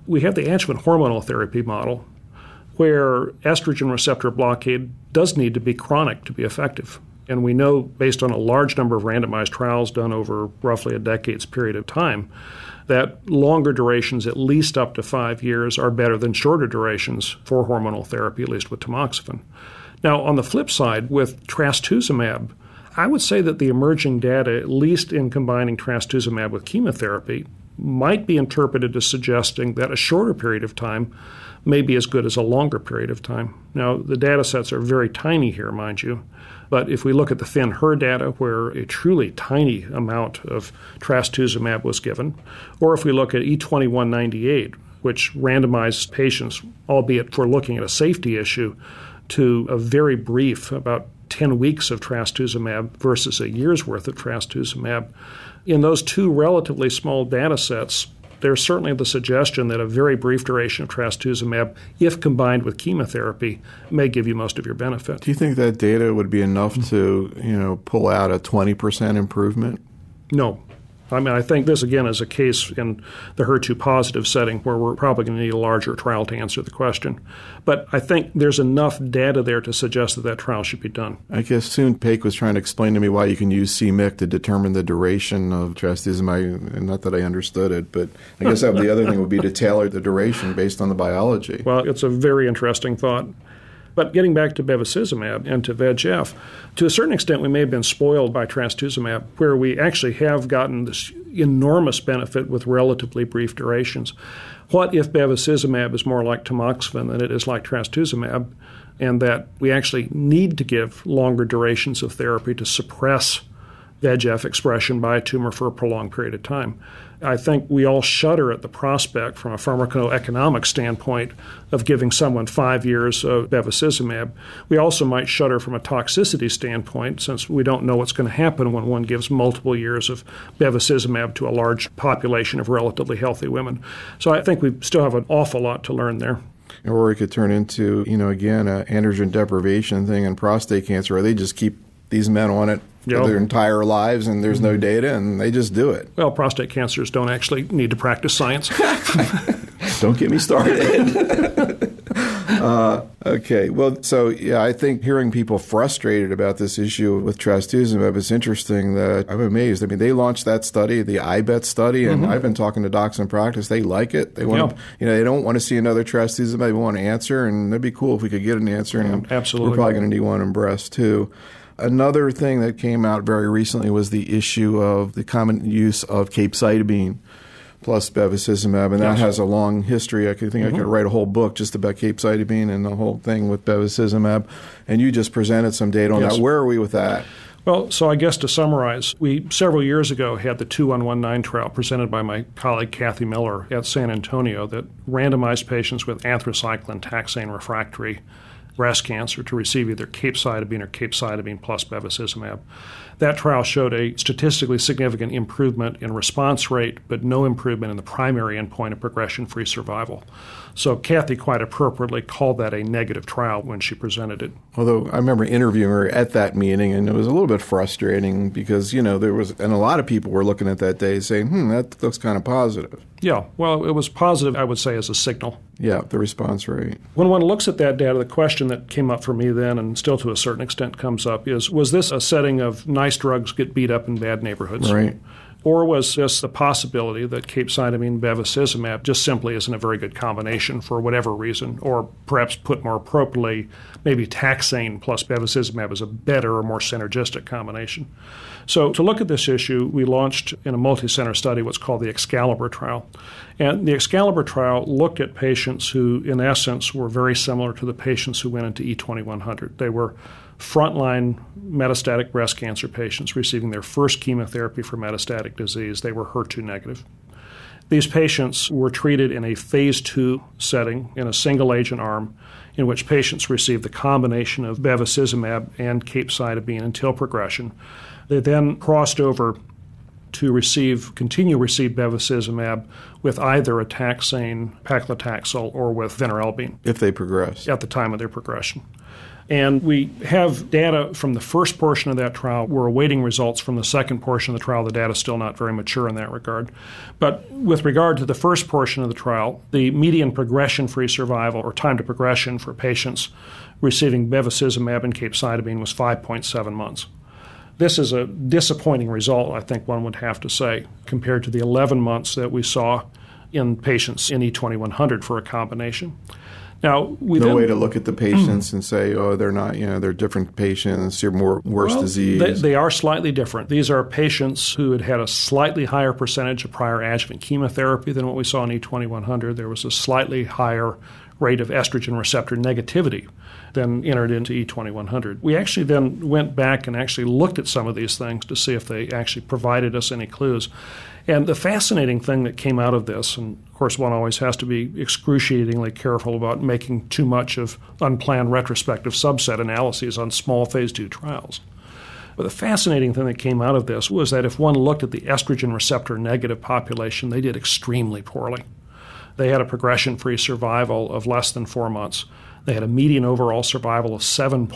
we have the adjuvant hormonal therapy model where estrogen receptor blockade does need to be chronic to be effective. And we know, based on a large number of randomized trials done over roughly a decade's period of time, that longer durations, at least up to 5 years, are better than shorter durations for hormonal therapy, at least with tamoxifen. Now, on the flip side, with trastuzumab, I would say that the emerging data, at least in combining trastuzumab with chemotherapy, might be interpreted as suggesting that a shorter period of time may be as good as a longer period of time. Now, the data sets are very tiny here, mind you, but if we look at the FIN-HER data, where a truly tiny amount of trastuzumab was given, or if we look at E2198, which randomized patients, albeit if we're looking at a safety issue, to a very brief, about 10 weeks of trastuzumab versus a year's worth of trastuzumab, in those two relatively small data sets, there's certainly the suggestion that a very brief duration of trastuzumab, if combined with chemotherapy, may give you most of your benefit. Do you think that data would be enough to, pull out a 20% improvement? No. I mean, I think this, again, is a case in the HER2-positive setting where we're probably going to need a larger trial to answer the question. But I think there's enough data there to suggest that that trial should be done. I guess soon Paik was trying to explain to me why you can use c-MYC to determine the duration of trastuzumab. Not that I understood it, but I guess the other thing would be to tailor the duration based on the biology. Well, it's a very interesting thought. But getting back to bevacizumab and to VEGF, to a certain extent we may have been spoiled by trastuzumab, where we actually have gotten this enormous benefit with relatively brief durations. What if bevacizumab is more like tamoxifen than it is like trastuzumab, and that we actually need to give longer durations of therapy to suppress VEGF expression by a tumor for a prolonged period of time? I think we all shudder at the prospect from a pharmacoeconomic standpoint of giving someone 5 years of bevacizumab. We also might shudder from a toxicity standpoint, since we don't know what's going to happen when one gives multiple years of bevacizumab to a large population of relatively healthy women. So I think we still have an awful lot to learn there. Or it could turn into, again, an androgen deprivation thing in prostate cancer, where they just keep these men on it for their entire lives, and there's no data, and they just do it. Well, prostate cancers don't actually need to practice science. Don't get me started. Okay. Well, so, I think hearing people frustrated about this issue with trastuzumab is interesting. That I'm amazed. I mean, they launched that study, the IBET study, and I've been talking to docs in practice. They like it. They want they don't want to see another trastuzumab. They want an answer, and it'd be cool if we could get an answer. And absolutely. We're probably going to need one in breast, too. Another thing that came out very recently was the issue of the common use of capecitabine plus bevacizumab, and that has a long history. I think I could write a whole book just about capecitabine and the whole thing with bevacizumab, and you just presented some data on that. Where are we with that? Well, so I guess to summarize, we several years ago had the 2119 trial presented by my colleague Kathy Miller at San Antonio that randomized patients with anthracycline taxane refractory breast cancer to receive either capecitabine or capecitabine plus bevacizumab. That trial showed a statistically significant improvement in response rate, but no improvement in the primary endpoint of progression-free survival. So Kathy quite appropriately called that a negative trial when she presented it. Although I remember interviewing her at that meeting, and it was a little bit frustrating because, there was, and a lot of people were looking at that day saying, that looks kind of positive. Yeah, well, it was positive, I would say, as a signal. Yeah, the response rate. When one looks at that data, the question that came up for me then, and still to a certain extent comes up, is, was this a setting of nice drugs get beat up in bad neighborhoods? Right. Or was this the possibility that capecitabine bevacizumab just simply isn't a very good combination for whatever reason, or perhaps put more appropriately, maybe taxane plus bevacizumab is a better or more synergistic combination? So to look at this issue, we launched in a multi-center study what's called the Excalibur trial. And the Excalibur trial looked at patients who, in essence, were very similar to the patients who went into E2100. They were frontline metastatic breast cancer patients receiving their first chemotherapy for metastatic disease. They were HER2 negative. These patients were treated in a phase 2 setting in a single-agent arm in which patients received the combination of bevacizumab and capecitabine until progression. They then crossed over to continue to receive bevacizumab with either a taxane, paclitaxel, or with vinorelbine. If they progress. At the time of their progression. And we have data from the first portion of that trial. We're awaiting results from the second portion of the trial. The data is still not very mature in that regard. But with regard to the first portion of the trial, the median progression-free survival, or time to progression for patients receiving bevacizumab and capecitabine, was 5.7 months. This is a disappointing result, I think one would have to say, compared to the 11 months that we saw in patients in E2100 for a combination. Now, no way to look at the patients and say, oh, they're not, they're different patients, you're worse disease. They are slightly different. These are patients who had a slightly higher percentage of prior adjuvant chemotherapy than what we saw in E2100. There was a slightly higher rate of estrogen receptor negativity than entered into E2100. We actually then went back and actually looked at some of these things to see if they actually provided us any clues. And the fascinating thing that came out of this, and of course one always has to be excruciatingly careful about making too much of unplanned retrospective subset analyses on small phase 2 trials. But the fascinating thing that came out of this was that if one looked at the estrogen receptor negative population, they did extremely poorly. They had a progression-free survival of less than 4 months. They had a median overall survival of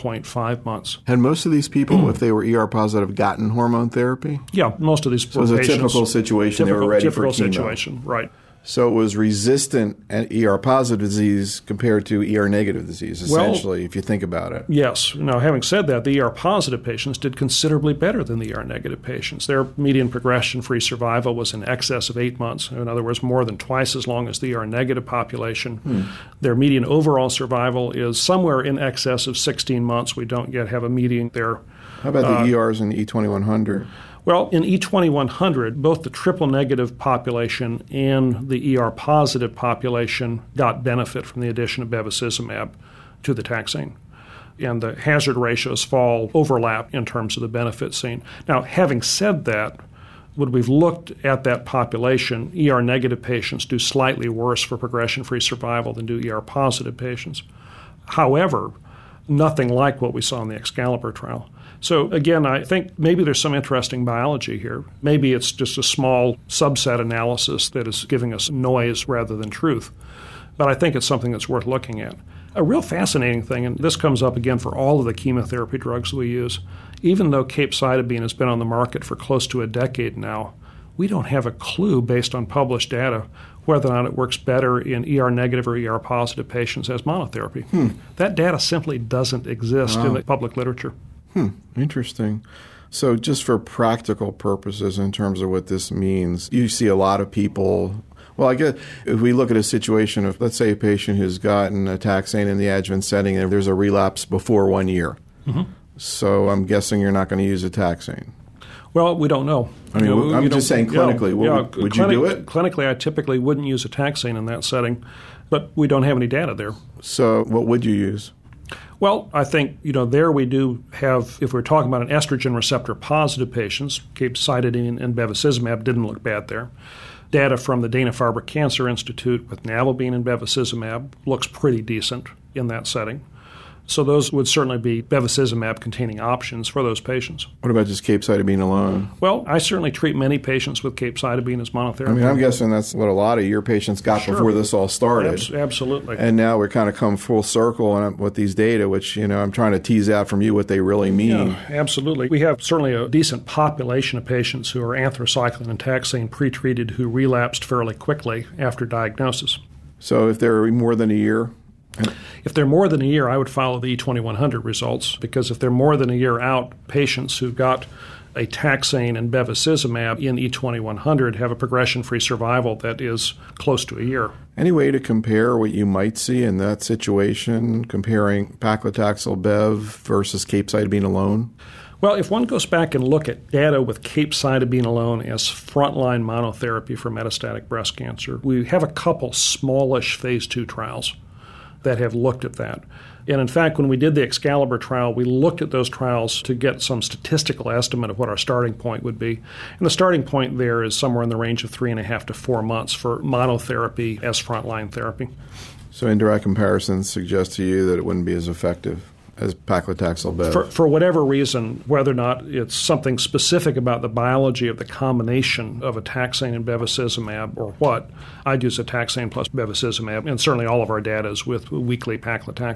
7.5 months. Had most of these people, if they were ER positive, gotten hormone therapy? Yeah, most of these so it was a typical situation. They were ready for chemo. Situation, right. So it was resistant and ER-positive disease compared to ER-negative disease, essentially, if you think about it. Yes. Now, having said that, the ER-positive patients did considerably better than the ER-negative patients. Their median progression-free survival was in excess of 8 months. In other words, more than twice as long as the ER-negative population. Their median overall survival is somewhere in excess of 16 months. We don't yet have a median there. How about the ERs in E2100? Well, in E2100, both the triple-negative population and the ER-positive population got benefit from the addition of bevacizumab to the taxane. And the hazard ratios overlap in terms of the benefit seen. Now, having said that, when we've looked at that population, ER-negative patients do slightly worse for progression-free survival than do ER-positive patients. However, nothing like what we saw in the Excalibur trial. So again, I think maybe there's some interesting biology here. Maybe it's just a small subset analysis that is giving us noise rather than truth. But I think it's something that's worth looking at. A real fascinating thing, and this comes up again for all of the chemotherapy drugs we use, even though capecitabine has been on the market for close to a decade now, we don't have a clue based on published data whether or not it works better in ER-negative or ER-positive patients as monotherapy. That data simply doesn't exist in the public literature. Interesting. So just for practical purposes in terms of what this means, you see a lot of people, well, I guess if we look at a situation of, let's say, a patient who's gotten a taxane in the adjuvant setting and there's a relapse before 1 year. So I'm guessing you're not going to use a taxane. Well, we don't know. I mean, I'm just saying clinically. Would you do it? Clinically, I typically wouldn't use a taxane in that setting, but we don't have any data there. So what would you use? Well, I think, there we do have, if we're talking about an estrogen receptor positive patients, capecitabine and bevacizumab didn't look bad there. Data from the Dana-Farber Cancer Institute with navalbine and bevacizumab looks pretty decent in that setting. So those would certainly be bevacizumab-containing options for those patients. What about just capecitabine alone? Well, I certainly treat many patients with capecitabine as monotherapy. I mean, I'm guessing that's what a lot of your patients got before this all started. Absolutely. And now we're kind of come full circle with these data, which, I'm trying to tease out from you what they really mean. Yeah, absolutely. We have certainly a decent population of patients who are anthracycline and taxane pretreated who relapsed fairly quickly after diagnosis. So if they're more than a year? If they're more than a year, I would follow the E2100 results, because if they're more than a year out, patients who got a taxane and bevacizumab in E2100 have a progression-free survival that is close to a year. Any way to compare what you might see in that situation, comparing paclitaxel bev versus capecitabine alone? Well, if one goes back and look at data with capecitabine alone as frontline monotherapy for metastatic breast cancer, we have a couple smallish phase 2 trials that have looked at that. And in fact, when we did the Excalibur trial, we looked at those trials to get some statistical estimate of what our starting point would be. And the starting point there is somewhere in the range of 3.5 to 4 months for monotherapy as frontline therapy. So indirect comparisons suggest to you that it wouldn't be as effective as paclitaxel bev? For whatever reason, whether or not it's something specific about the biology of the combination of a taxane and bevacizumab or what, I'd use a taxane plus bevacizumab, and certainly all of our data is with weekly paclitaxel.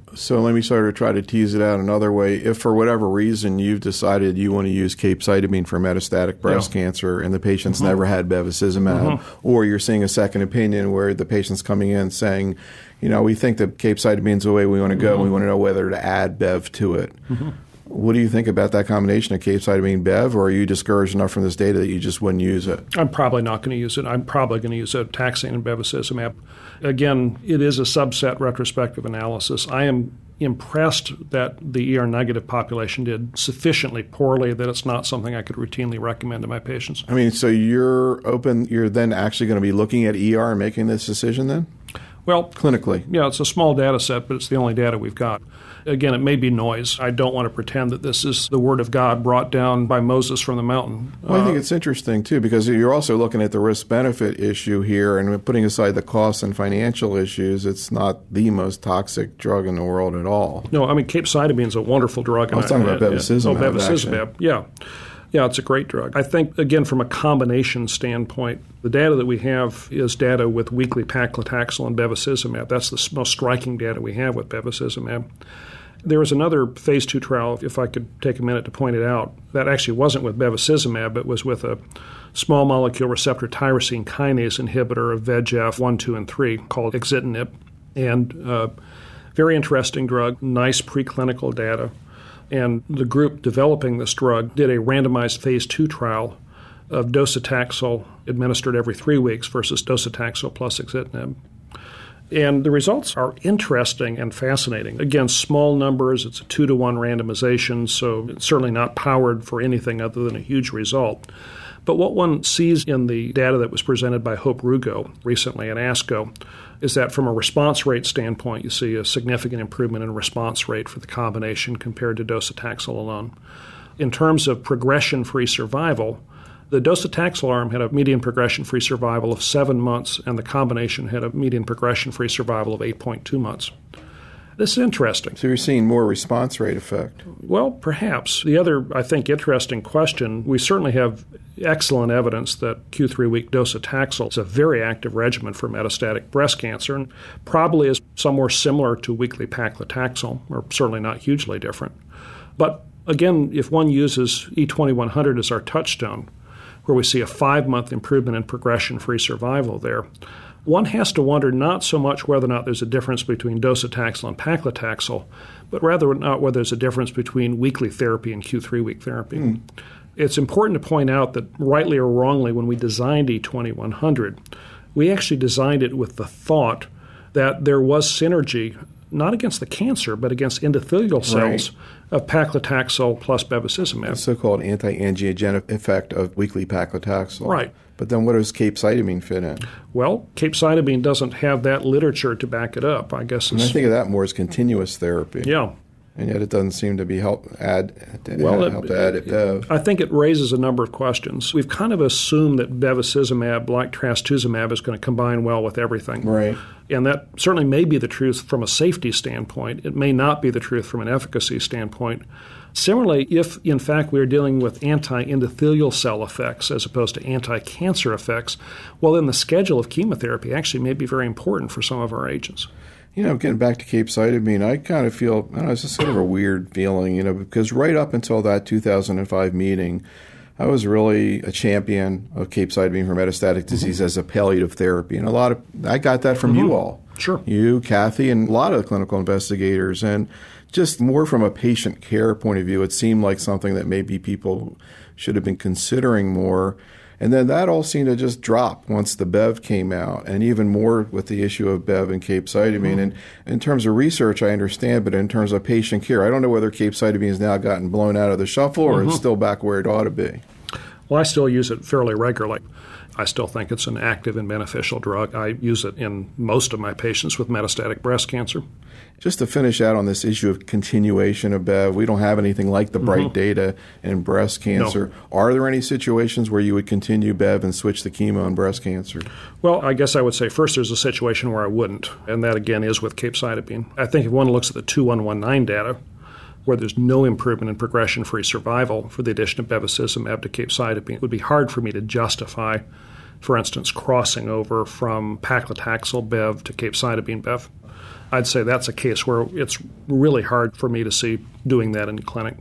So let me sort of try to tease it out another way. If for whatever reason you've decided you want to use capecitabine for metastatic breast cancer and the patient's never had bevacizumab, or you're seeing a second opinion where the patient's coming in saying, we think that capecitamine's the way we want to go, and we want to know whether to add Bev to it. What do you think about that combination of capecitabine Bev, or are you discouraged enough from this data that you just wouldn't use it? I'm probably not going to use it. I'm probably going to use taxane and bevacizumab. Again, it is a subset retrospective analysis. I am impressed that the ER-negative population did sufficiently poorly that it's not something I could routinely recommend to my patients. I mean, so you're then actually going to be looking at ER and making this decision then? Well, clinically. Yeah, it's a small data set, but it's the only data we've got. Again, it may be noise. I don't want to pretend that this is the word of God brought down by Moses from the mountain. Well, I think it's interesting, too, because you're also looking at the risk-benefit issue here, and putting aside the costs and financial issues, it's not the most toxic drug in the world at all. No, I mean, capecitabine is a wonderful drug. I was talking about bevacizumab. Bevacizumab, yeah. Yeah, it's a great drug. I think, again, from a combination standpoint, the data that we have is data with weekly paclitaxel and bevacizumab. That's the most striking data we have with bevacizumab. There was another phase 2 trial, if I could take a minute to point it out, that actually wasn't with bevacizumab, but was with a small molecule receptor tyrosine kinase inhibitor of VEGF 1, 2, and 3 called exitinib. And very interesting drug, nice preclinical data. And the group developing this drug did a randomized phase 2 trial of docetaxel administered every 3 weeks versus docetaxel plus exitinib. And the results are interesting and fascinating. Again, small numbers, it's a 2-to-1 randomization, so it's certainly not powered for anything other than a huge result. But what one sees in the data that was presented by Hope Rugo recently at ASCO is that from a response rate standpoint, you see a significant improvement in response rate for the combination compared to docetaxel alone. In terms of progression-free survival, the docetaxel arm had a median progression-free survival of 7 months, and the combination had a median progression-free survival of 8.2 months. This is interesting. So you're seeing more response rate effect. Well, perhaps. The other, I think, interesting question, we certainly have excellent evidence that Q3-week docetaxel is a very active regimen for metastatic breast cancer, and probably is somewhere similar to weekly paclitaxel, or certainly not hugely different. But again, if one uses E2100 as our touchstone, where we see a 5-month improvement in progression-free survival there, one has to wonder not so much whether or not there's a difference between docetaxel and paclitaxel, but rather not whether there's a difference between weekly therapy and Q3-week therapy. It's important to point out that rightly or wrongly, when we designed E2100, we actually designed it with the thought that there was synergy, not against the cancer, but against endothelial cells of paclitaxel plus bevacizumab. The so-called anti-angiogenic effect of weekly paclitaxel. Right. But then what does capecitabine fit in? Well, capecitabine doesn't have that literature to back it up, I guess. And I think of that more as continuous therapy. Yeah. And yet it doesn't seem to be help to add it. I think it raises a number of questions. We've kind of assumed that bevacizumab, like trastuzumab, is going to combine well with everything. Right. And that certainly may be the truth from a safety standpoint. It may not be the truth from an efficacy standpoint. Similarly, if in fact we are dealing with anti-endothelial cell effects as opposed to anti-cancer effects, well, then the schedule of chemotherapy actually may be very important for some of our agents. Getting back to capecitabine, I kind of feel, it's just sort of a weird feeling, because right up until that 2005 meeting, I was really a champion of capecitabine for metastatic disease as a palliative therapy. And I got that from you all. Sure. You, Kathy, and a lot of the clinical investigators. And just more from a patient care point of view, it seemed like something that maybe people should have been considering more. And then that all seemed to just drop once the Bev came out, and even more with the issue of Bev and capecitabine. And in terms of research, I understand, but in terms of patient care, I don't know whether capecitabine has now gotten blown out of the shuffle or it's still back where it ought to be. Well, I still use it fairly regularly. I still think it's an active and beneficial drug. I use it in most of my patients with metastatic breast cancer. Just to finish out on this issue of continuation of Bev, we don't have anything like the BRIGHT data in breast cancer. No. Are there any situations where you would continue Bev and switch the chemo in breast cancer? Well, I guess I would say first there's a situation where I wouldn't, and that again is with capecitabine. I think if one looks at the 2119 data, where there's no improvement in progression-free survival for the addition of bevacizumab to capecitabine, it would be hard for me to justify, for instance, crossing over from paclitaxel Bev to capecitabine Bev. I'd say that's a case where it's really hard for me to see doing that in the clinic.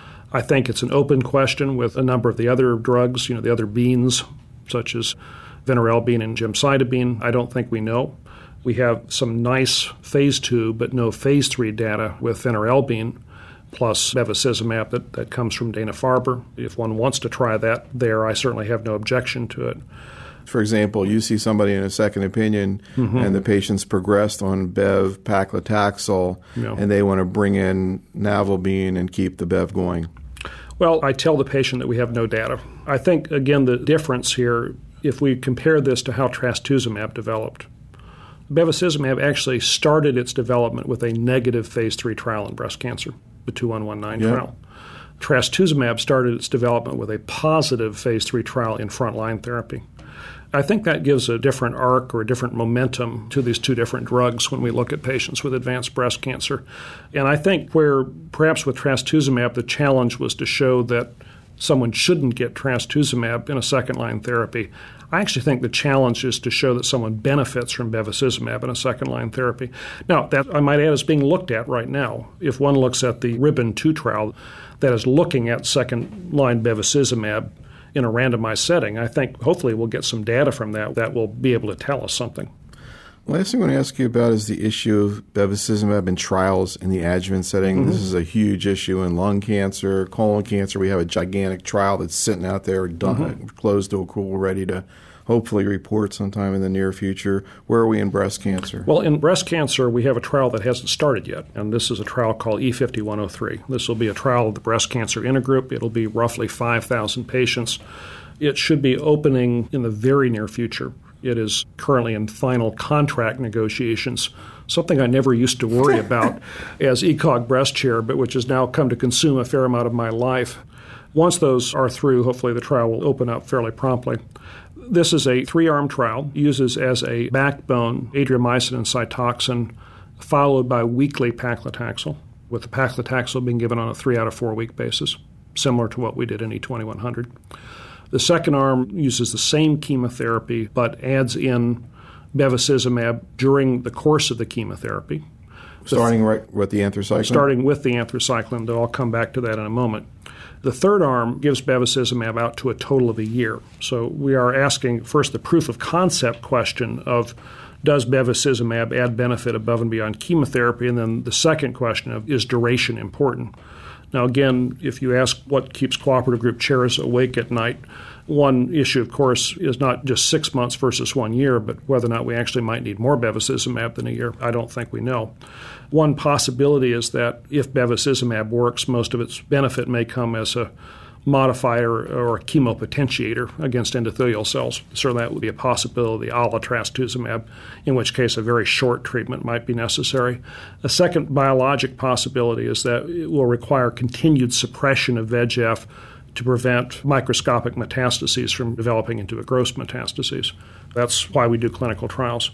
I think it's an open question with a number of the other drugs, the other beans, such as vinorelbine and gemcitabine. I don't think we know. We have some nice phase 2 but no phase 3 data with vinorelbine plus bevacizumab that comes from Dana-Farber. If one wants to try that there, I certainly have no objection to it. For example, you see somebody in a second opinion and the patient's progressed on Bev paclitaxel and they want to bring in Navalbine and keep the Bev going. Well, I tell the patient that we have no data. I think, again, the difference here, if we compare this to how trastuzumab developed, bevacizumab actually started its development with a negative phase 3 trial in breast cancer, the 2119 trial. Trastuzumab started its development with a positive phase 3 trial in frontline therapy. I think that gives a different arc or a different momentum to these two different drugs when we look at patients with advanced breast cancer. And I think where perhaps with trastuzumab the challenge was to show that someone shouldn't get trastuzumab in a second-line therapy, I actually think the challenge is to show that someone benefits from bevacizumab in a second-line therapy. Now, that I might add is being looked at right now. If one looks at the Ribbon 2 trial that is looking at second-line bevacizumab in a randomized setting, I think hopefully we'll get some data from that will be able to tell us something. Last thing I want to ask you about is the issue of bevacizumab in trials in the adjuvant setting. This is a huge issue in lung cancer, colon cancer. We have a gigantic trial that's sitting out there, done, closed to accrual, ready to hopefully report sometime in the near future. Where are we in breast cancer? Well, in breast cancer, we have a trial that hasn't started yet, and this is a trial called E5103. This will be a trial of the breast cancer intergroup. It'll be roughly 5,000 patients. It should be opening in the very near future. It is currently in final contract negotiations, something I never used to worry about as ECOG breast chair, but which has now come to consume a fair amount of my life. Once those are through, hopefully the trial will open up fairly promptly. This is a 3-arm trial, uses as a backbone adriamycin and Cytoxan, followed by weekly paclitaxel, with the paclitaxel being given on a 3 out of 4 week basis, similar to what we did in E2100. The second arm uses the same chemotherapy but adds in bevacizumab during the course of the chemotherapy. Starting right with the anthracycline? Starting with the anthracycline, though I'll come back to that in a moment. The third arm gives bevacizumab out to a total of a year. So we are asking first the proof of concept question of does bevacizumab add benefit above and beyond chemotherapy? And then the second question of is duration important? Now, again, if you ask what keeps cooperative group chairs awake at night, one issue, of course, is not just 6 months versus 1 year, but whether or not we actually might need more bevacizumab than a year. I don't think we know. One possibility is that if bevacizumab works, most of its benefit may come as a modifier or a chemopotentiator against endothelial cells. Certainly that would be a possibility, a la trastuzumab, in which case a very short treatment might be necessary. A second biologic possibility is that it will require continued suppression of VEGF to prevent microscopic metastases from developing into gross metastases. That's why we do clinical trials.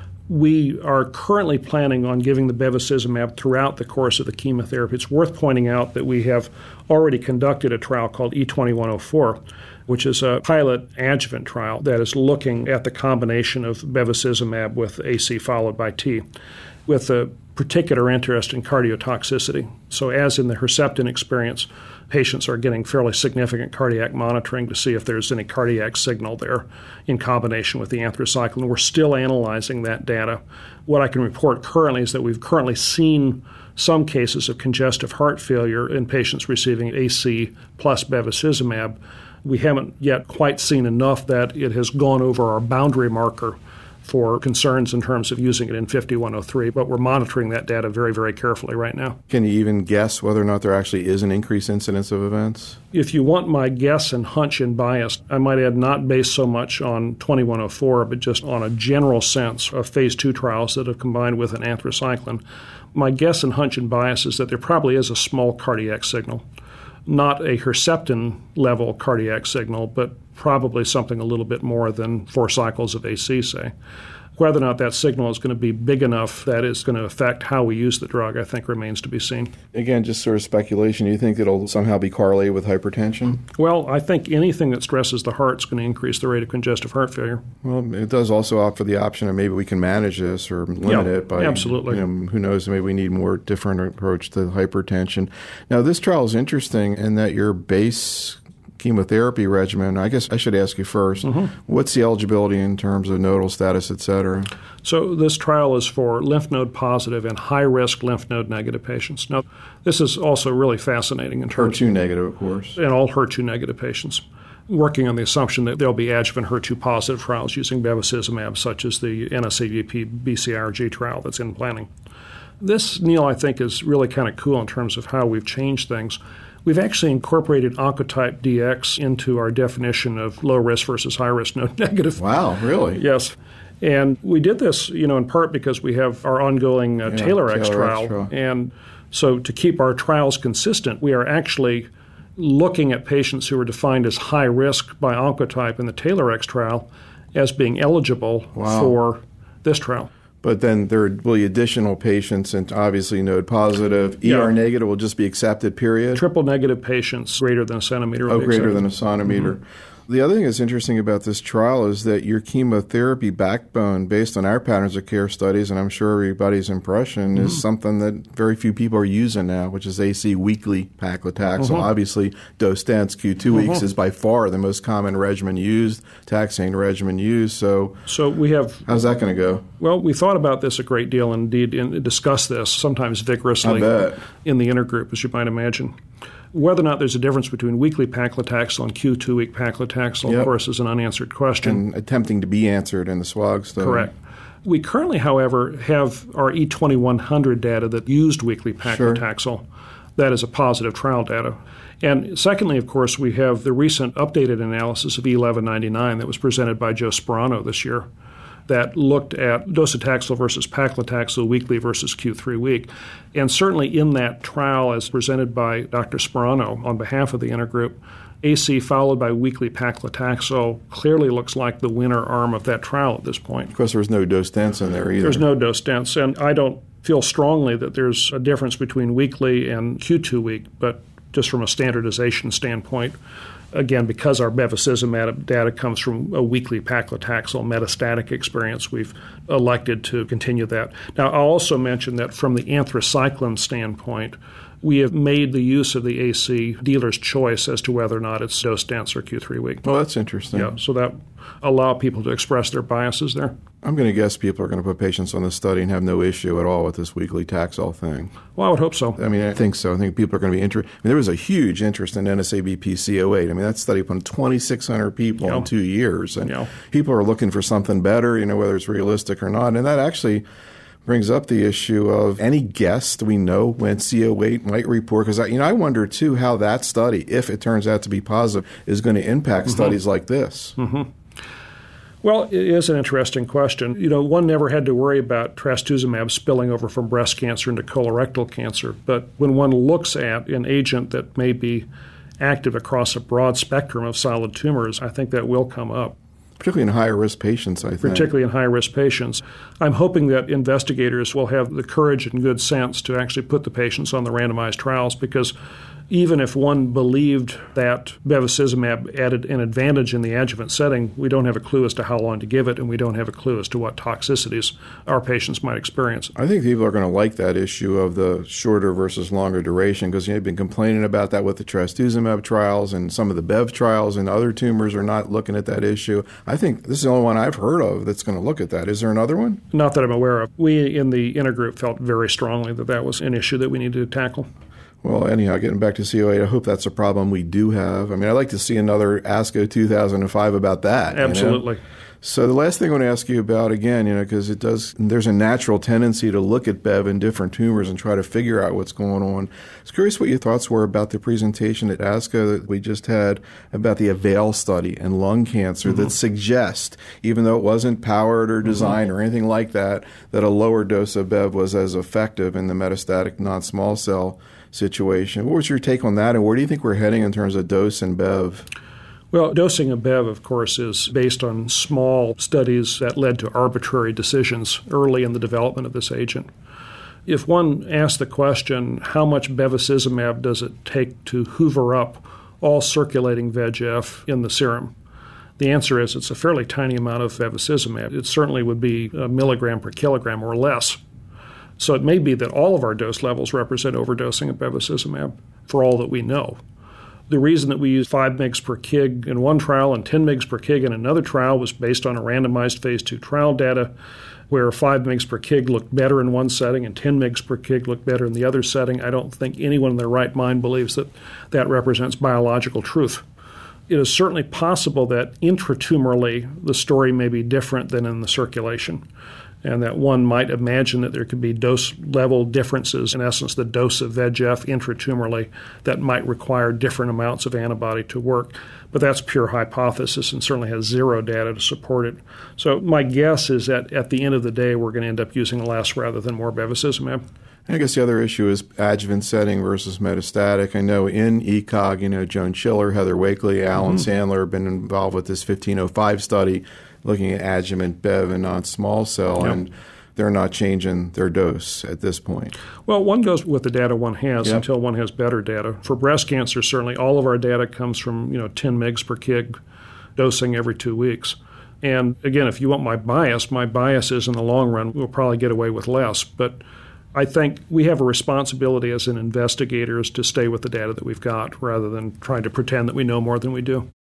We are currently planning on giving the bevacizumab throughout the course of the chemotherapy. It's worth pointing out that we have already conducted a trial called E2104, which is a pilot adjuvant trial that is looking at the combination of bevacizumab with AC followed by T, with a particular interest in cardiotoxicity. So as in the Herceptin experience, patients are getting fairly significant cardiac monitoring to see if there's any cardiac signal there in combination with the anthracycline. We're still analyzing that data. What I can report currently is that we've currently seen some cases of congestive heart failure in patients receiving AC plus bevacizumab. We haven't yet quite seen enough that it has gone over our boundary marker for concerns in terms of using it in 5103, but we're monitoring that data very, very carefully right now. Can you even guess whether or not there actually is an increased incidence of events? If you want my guess and hunch and bias, I might add not based so much on 2104, but just on a general sense of phase 2 trials that have combined with an anthracycline. My guess and hunch and bias is that there probably is a small cardiac signal. Not a Herceptin level cardiac signal, but probably something a little bit more than 4 cycles of AC, say. Whether or not that signal is going to be big enough that it's going to affect how we use the drug, I think remains to be seen. Again, just sort of speculation. Do you think it'll somehow be correlated with hypertension? Well, I think anything that stresses the heart is going to increase the rate of congestive heart failure. Well, it does also offer the option of maybe we can manage this or limit it by, absolutely. Who knows, maybe we need more different approach to hypertension. Now, this trial is interesting in that your base chemotherapy regimen, I guess I should ask you first, what's the eligibility in terms of nodal status, et cetera? So this trial is for lymph node positive and high-risk lymph node negative patients. Now, this is also really fascinating in terms HER2 negative, of course. And all HER2 negative patients, working on the assumption that there'll be adjuvant HER2 positive trials using bevacizumab, such as the NSABP BCRG trial that's in planning. This, Neil, I think is really kind of cool in terms of how we've changed things. We've actually incorporated Oncotype DX into our definition of low risk versus high risk node negative. Wow, really? Yes. And we did this, in part because we have our ongoing TAILOR-X trial. And so to keep our trials consistent, we are actually looking at patients who are defined as high risk by Oncotype in the TAILOR-X trial as being eligible for this trial. But then there will be additional patients, and obviously node positive. ER negative will just be accepted, period? Triple negative patients greater than a centimeter. Greater than a centimeter. The other thing that's interesting about this trial is that your chemotherapy backbone, based on our patterns of care studies, and I'm sure everybody's impression, is something that very few people are using now, which is AC weekly paclitaxel. Obviously, dose dense Q2 weeks is by far the most common regimen used, taxane regimen used. So we have. How's that going to go? Well, we thought about this a great deal, indeed, and discussed this sometimes vigorously in the intergroup, as you might imagine. Whether or not there's a difference between weekly paclitaxel and Q2-week paclitaxel, of course, is an unanswered question. And attempting to be answered in the SWOG study. Correct. We currently, however, have our E2100 data that used weekly paclitaxel. That is a positive trial data. And secondly, of course, we have the recent updated analysis of E1199 that was presented by Joe Sperano this year that looked at docetaxel versus paclitaxel weekly versus Q3 week. And certainly in that trial, as presented by Dr. Sperano on behalf of the intergroup, AC followed by weekly paclitaxel clearly looks like the winner arm of that trial at this point. Of course, there was no dose dense in there either. There's no dose dense, and I don't feel strongly that there's a difference between weekly and Q2 week, but just from a standardization standpoint, again, because our bevacizumab data comes from a weekly paclitaxel metastatic experience, we've elected to continue that. Now, I'll also mention that from the anthracycline standpoint, we have made the use of the AC dealer's choice as to whether or not it's dose dense or Q3 week. Well, that's interesting. Yeah, so that allow people to express their biases there. I'm going to guess people are going to put patients on this study and have no issue at all with this weekly Taxol thing. Well, I would hope so. I mean, I think so. I think people are going to be interested. I mean, there was a huge interest in NSABP-C08. I mean, that study put 2,600 people in 2 years. And people are looking for something better, whether it's realistic or not. And that actually brings up the issue of any guess do we know when C08 might report? Because I wonder, too, how that study, if it turns out to be positive, is going to impact studies like this. Well, it is an interesting question. One never had to worry about trastuzumab spilling over from breast cancer into colorectal cancer. But when one looks at an agent that may be active across a broad spectrum of solid tumors, I think that will come up. Particularly in higher-risk patients, I think. Particularly in high-risk patients. I'm hoping that investigators will have the courage and good sense to actually put the patients on the randomized trials, because even if one believed that bevacizumab added an advantage in the adjuvant setting, we don't have a clue as to how long to give it, and we don't have a clue as to what toxicities our patients might experience. I think people are going to like that issue of the shorter versus longer duration, because you've been complaining about that with the trastuzumab trials, and some of the Bev trials and other tumors are not looking at that issue. I think this is the only one I've heard of that's going to look at that. Is there another one? Not that I'm aware of. We in the intergroup felt very strongly that that was an issue that we needed to tackle. Well, anyhow, getting back to C08, I hope that's a problem we do have. I mean, I'd like to see another ASCO 2005 about that. Absolutely. So the last thing I want to ask you about, again, because there's a natural tendency to look at Bev in different tumors and try to figure out what's going on. I was curious what your thoughts were about the presentation at ASCO that we just had about the AVAIL study in lung cancer that suggests, even though it wasn't powered or designed or anything like that, that a lower dose of Bev was as effective in the metastatic non-small cell situation. What was your take on that, and where do you think we're heading in terms of dose and Bev? Well, dosing of Bev, of course, is based on small studies that led to arbitrary decisions early in the development of this agent. If one asks the question, how much bevacizumab does it take to hoover up all circulating VEGF in the serum? The answer is it's a fairly tiny amount of bevacizumab. It certainly would be a milligram per kilogram or less. So it may be that all of our dose levels represent overdosing of bevacizumab for all that we know. The reason that we used 5 mg per kg in one trial and 10 mg per kg in another trial was based on a randomized phase 2 trial data where 5 mg per kg looked better in one setting and 10 mg per kg looked better in the other setting. I don't think anyone in their right mind believes that that represents biological truth. It is certainly possible that intratumorally the story may be different than in the circulation, and that one might imagine that there could be dose level differences, in essence the dose of VEGF intratumorally, that might require different amounts of antibody to work. But that's pure hypothesis and certainly has zero data to support it. So my guess is that at the end of the day we're going to end up using less rather than more bevacizumab. I guess the other issue is adjuvant setting versus metastatic. I know in ECOG, Joan Schiller, Heather Wakely, Alan Sandler have been involved with this 1505 study looking at adjuvant Bev and non-small cell, and they're not changing their dose at this point. Well, one goes with the data one has until one has better data. For breast cancer, certainly all of our data comes from 10 mg per kg dosing every 2 weeks. And again, if you want my bias is in the long run we'll probably get away with less. But I think we have a responsibility as an investigators to stay with the data that we've got rather than trying to pretend that we know more than we do.